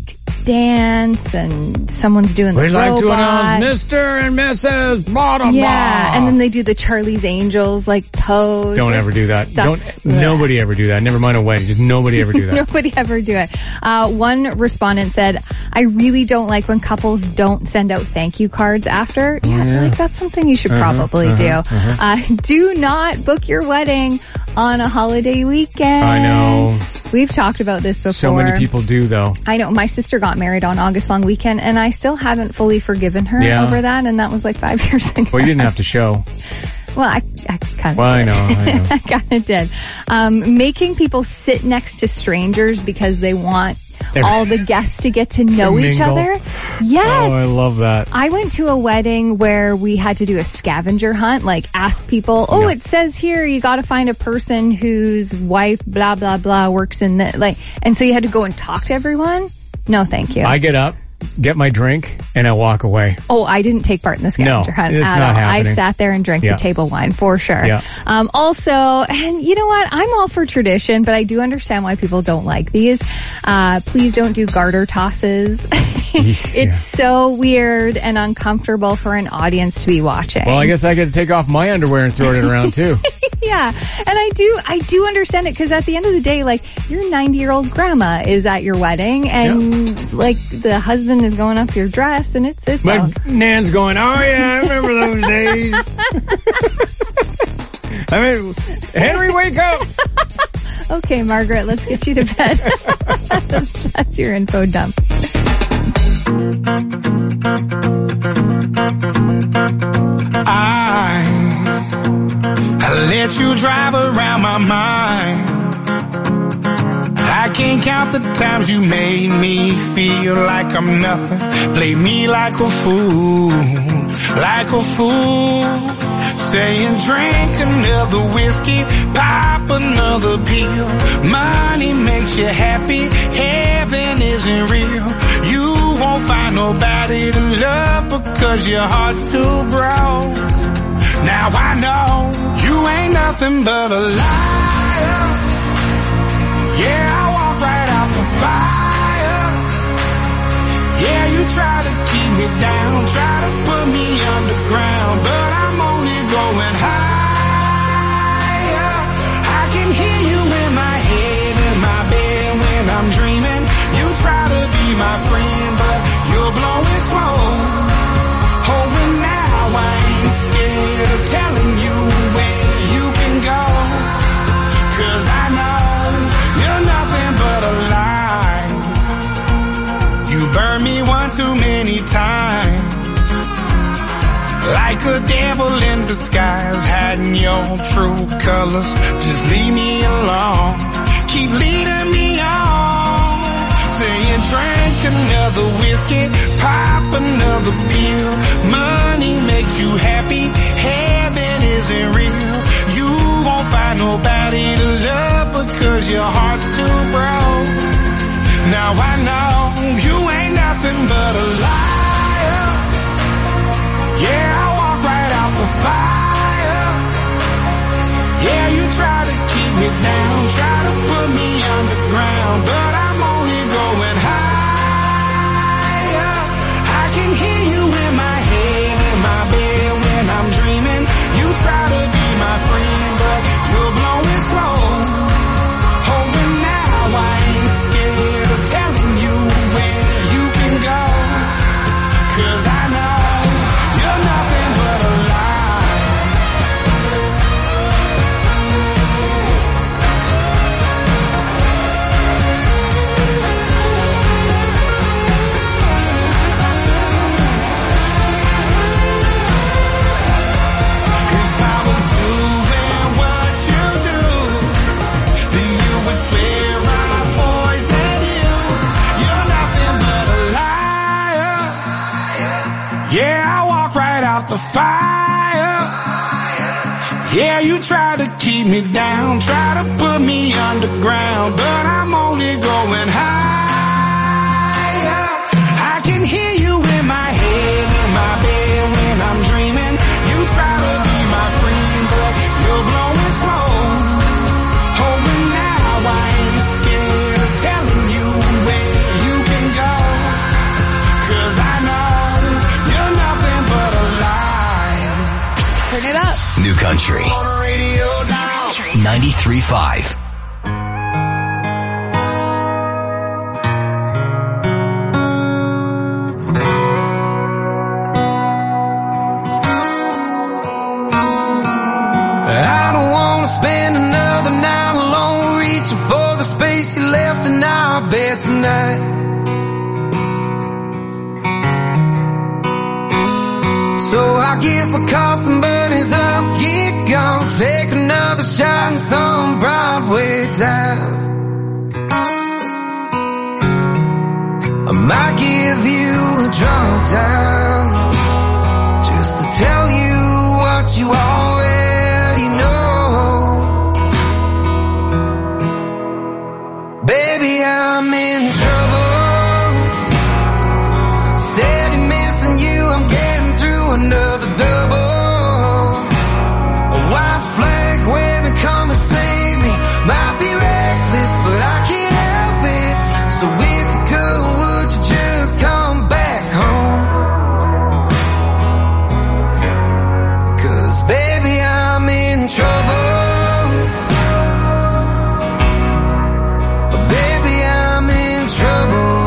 dance and someone's doing the robot. We'd like to announce Mr. and Mrs. Blah. Yeah, and then they do the Charlie's Angels, pose. Don't ever do that. Nobody ever do that. Never mind a wedding. Just nobody ever do that. Nobody ever do it. One respondent said, I really don't like when couples don't send out thank you cards after. Yeah, I feel like that's something you should probably do. Do not book your wedding on a holiday weekend. I know. We've talked about this before. So many people do, though. I know. My sister got married on August long weekend, and I still haven't fully forgiven her over that, and that was 5 years ago. Well, you didn't have to show. Well, I kind of did. I know. I kind of did. Making people sit next to strangers because they want all the guests to get to know each other. Yes. Oh, I love that. I went to a wedding where we had to do a scavenger hunt, ask people, it says here you got to find a person whose wife, blah, blah, blah, works in the, and so you had to go and talk to everyone. No, thank you. I get up, get my drink, and I walk away. Oh, I didn't take part in the scavenger hunt it's at not all. happening. I sat there and drank the table wine for sure. Yeah. Also, and you know what? I'm all for tradition, but I do understand why people don't like these. Please don't do garter tosses. It's so weird and uncomfortable for an audience to be watching. Well, I guess I get to take off my underwear and throw it around too. Yeah. And I do understand it because at the end of the day, your 90-year-old grandma is at your wedding and the husband is going up your dress and it's my nan's going, oh yeah, I remember those days. Henry, wake up. Okay, Margaret, let's get you to bed. That's your info dump. I let you drive around my mind. I can't count the times you made me feel like I'm nothing. Play me like a fool. Saying drink another whiskey, pop another pill. Money makes you happy, heaven isn't real. You won't find nobody to love because your heart's too broke. Now I know you ain't nothing but a liar. me down, try to put me underground, but I'm only going higher. I can hear you in my head, in my bed when I'm dreaming. You try to be my friend, but you're blowing smoke. Oh, and now I ain't scared of telling you where you can go, 'cause I know you're nothing but a lie. You burned me one too many times, like a devil in disguise, hiding your true colors. Just leave me alone, keep leading me on, saying drink another whiskey, pop another pill. Money makes you happy, heaven isn't real. You won't find nobody to love because your heart's too broke. Now I know you ain't nothing but a liar. Yeah, I walk right out the fire. Yeah, you try to keep me down, try to put me underground, but I'm only going higher. I can hear you in my head, in my bed when I'm dreaming. You try to be my friend, but you're blowing smoke. Oh, and now I ain't scared of telling you where you can go, 'cause I know you're nothing but a lie. If I was doing what you do, then you would swear I poisoned you. You're nothing but a liar. Yeah, I walk right out the fire. Yeah, you try to keep me down, try to put me underground, but I'm only going higher. I can hear you in my head, in my bed when I'm dreaming. You try to be my friend, but you're blowing smoke. Oh, and now I ain't scared of telling you where you can go, 'cause I know you're nothing but a lie. Turn it up. New Country 93.5. I don't wanna spend another night alone, reaching for the space you left in our bed tonight. So I guess I'll call some buddies up, get gone, take another shot in some Broadway dive. I might give you a drunk dial, just to tell you what you already know. Baby, I'm in trouble, steady missing you, I'm getting through another double. A white flag waving, come and save me. Might be reckless, but I can't help it. So if you could, would you just come back home? 'Cause baby, I'm in trouble. Baby, I'm in trouble.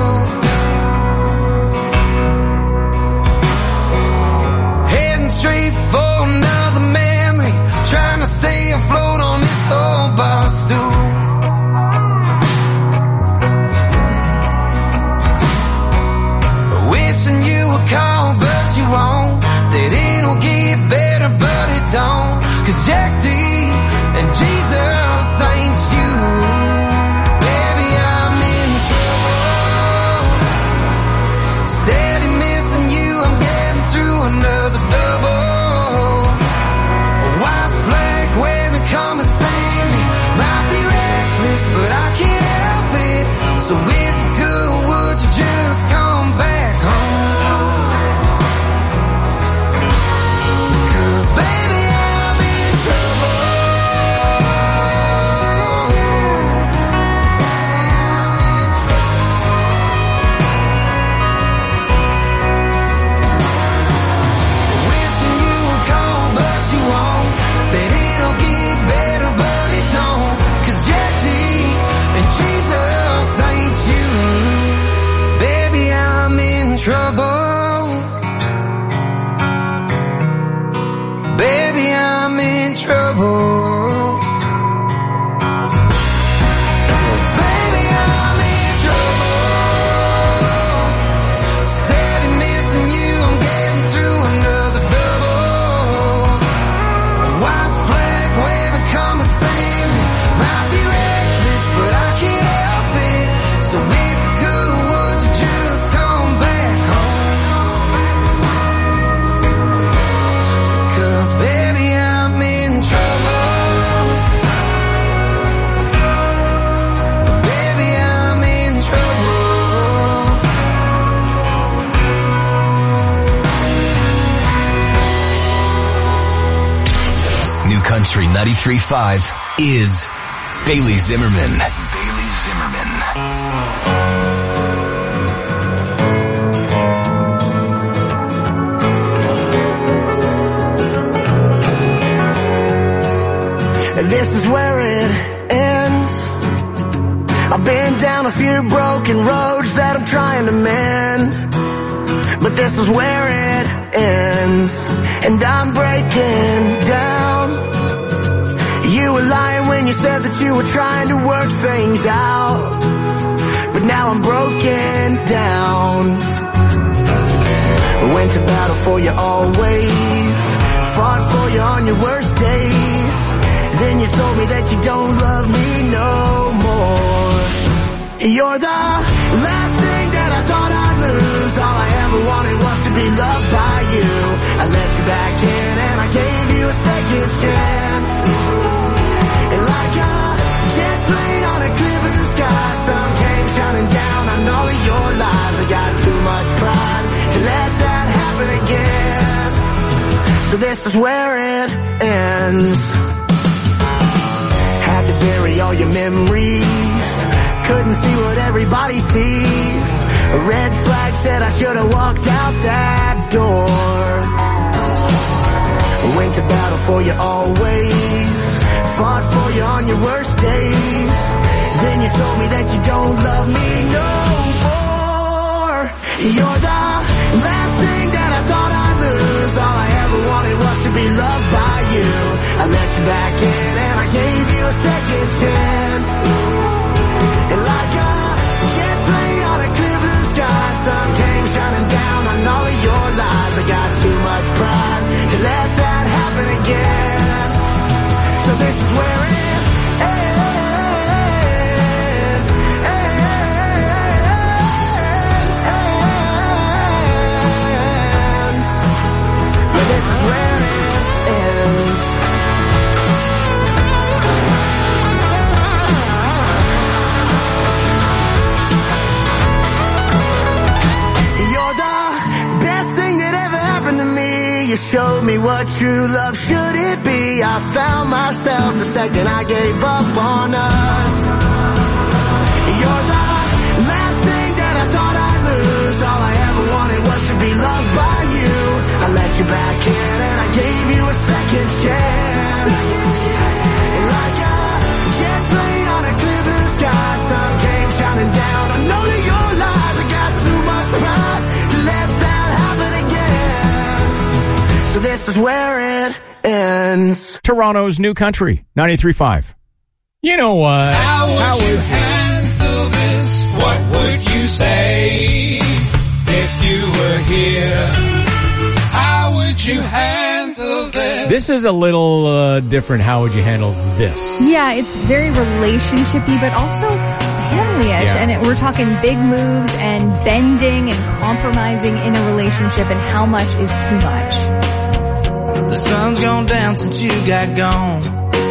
Heading straight for another memory, trying to stay afloat on this old bar stool. Wishing you would call, but you won't. That it'll get better, but it don't. 'Cause Jack D and Jesus ain't you. Baby, I'm in trouble, steady missing you, I'm getting through another double. A white flag waving, come and save me. Might be reckless, but I can't help it. So if you could, would you just come back home? 'Cause baby, I'm in trouble. Country 93.5 is Bailey Zimmerman. This is where it ends. I've been down a few broken roads that I'm trying to mend, but this is where it ends, and I'm breaking down. You were lying when you said that you were trying to work things out, but now I'm broken down. Went to battle for you always, fought for you on your worst days. Then you told me that you don't love me no more. You're the last thing that I thought I'd lose. All I ever wanted was to be loved by you. I let you back in and I gave you a second chance. And like a jet plane on a clear blue sky, sun came shining down on all of your lies. I got too much pride to let that happen again. So this is where it ends. Had to bury all your memories, couldn't see what everybody sees. A red flag said I should have walked out that door. Went to battle for you always, fought for you on your worst days. Then you told me that you don't love me no more. You're the last thing that I thought I'd lose. All I ever wanted was to be loved by you. I let you back in and I gave you a second chance. And like a jet plane on a clear blue sky, sun came shining down on all of your lies. I got too much pride to let that happen again. So this is where it ends. But this is where it ends. You showed me what true love should it be. I found myself the second I gave up on us. You're the last thing that I thought I'd lose. All I ever wanted was to be loved by you. I let you back in and I gave you a second chance. And like a jet plane on a clear blue sky, sun came shining down. I know that your lies, I got too much pride to let that happen again. So this is where it ends. Toronto's New Country, 93.5. You know what? How would you handle this? What would you say if you were here? How would you handle this? This is a little different. How would you handle this? Yeah, it's very relationshipy, but also family-ish. Yeah. And we're talking big moves and bending and compromising in a relationship, and how much is too much. The sun's gone down since you got gone.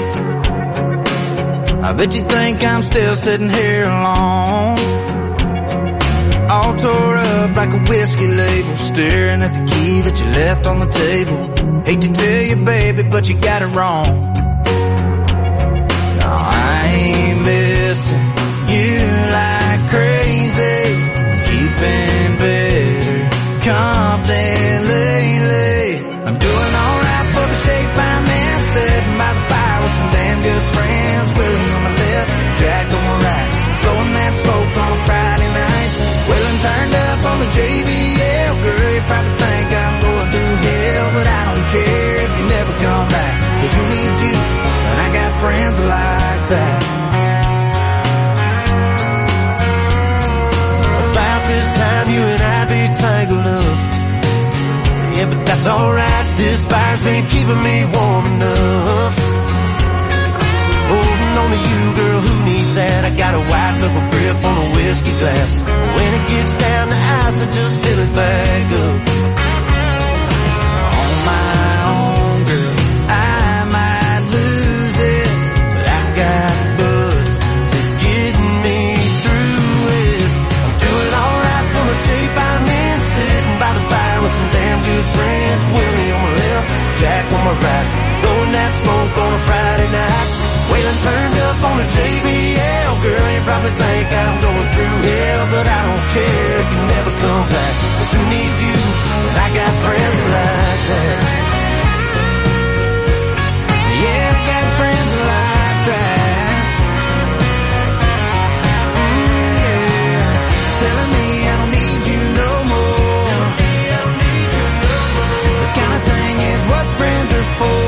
I bet you think I'm still sitting here alone, all tore up like a whiskey label, staring at the key that you left on the table. Hate to tell you, baby, but you got it wrong. No, I ain't missing you like crazy, keeping better company lately. I'm doing alright for the shape I'm in, sitting by the fire with some damn good friends. Willie on my left, Jack on my right, blowing that smoke on a Friday night. Willing turned up on the JBL, girl, you probably think I'm going through hell, but I don't care if you never come back, 'cause who needs you, and I got friends like that. About this time you and I be tangled up, yeah, but that's alright, this fire's been keeping me warm enough. Holding on to you, girl, who needs that? I got a white knuckle grip on a whiskey glass. When it gets down to ice, I just fill it back up. On my own, girl, I might lose it, but I got buzz to get me through it. I'm doing alright for the shape I'm in, sitting by the fire with some damn good friends. Willie on my left, Jack on my right, blowing that smoke on a Friday probably think I'm going through hell, but I don't care if you never come back. 'Cause who needs you when I got friends like that? Yeah, I got friends like that. Yeah, telling me I don't need you no more. This kind of thing is what friends are for.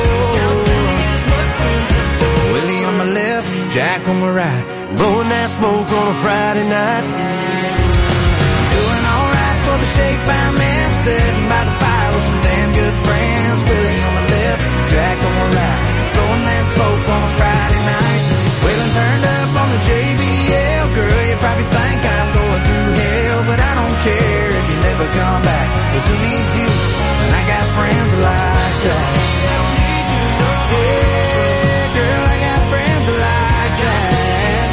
Willie on my left, Jack on my right, blowing that smoke on a Friday night. Doing alright for the shake by man, sitting by the fire with some damn good friends. Willie on my left, Jack on my right, blowing that smoke on a Friday night. Waylon turned up on the JBL. Girl, you probably think I'm going through hell, but I don't care if you never come back. 'Cause who needs you when I got friends like that? Yeah, girl, I got friends like that.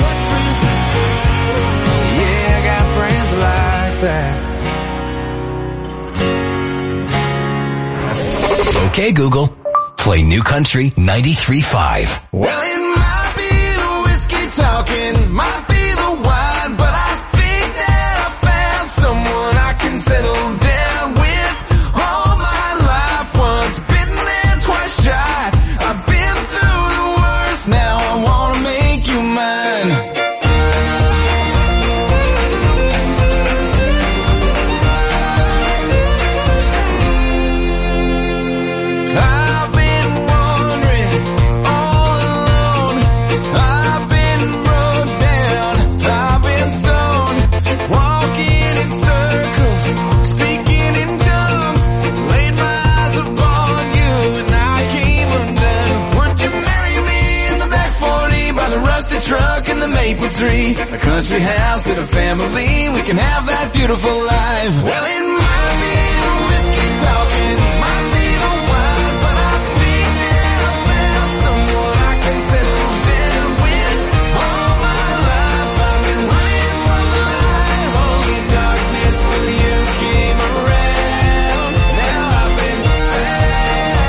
Yeah, I got friends like that. Okay, Google. Play New Country 93.5. Well, it might be the whiskey talking, might be the wine, but I think that I found someone I can settle down with. All my life, once bitten and twice shy. I've been through the worst, now I wanna make you mine. I've been wandering all alone. I've been broke down. I've been stoned. Walking in circles, speaking in tongues. Laid my eyes upon you and I came undone. Would you marry me in the back 40 by the rusted truck and the maple tree? A country house and a family, we can have that beautiful life. Well, in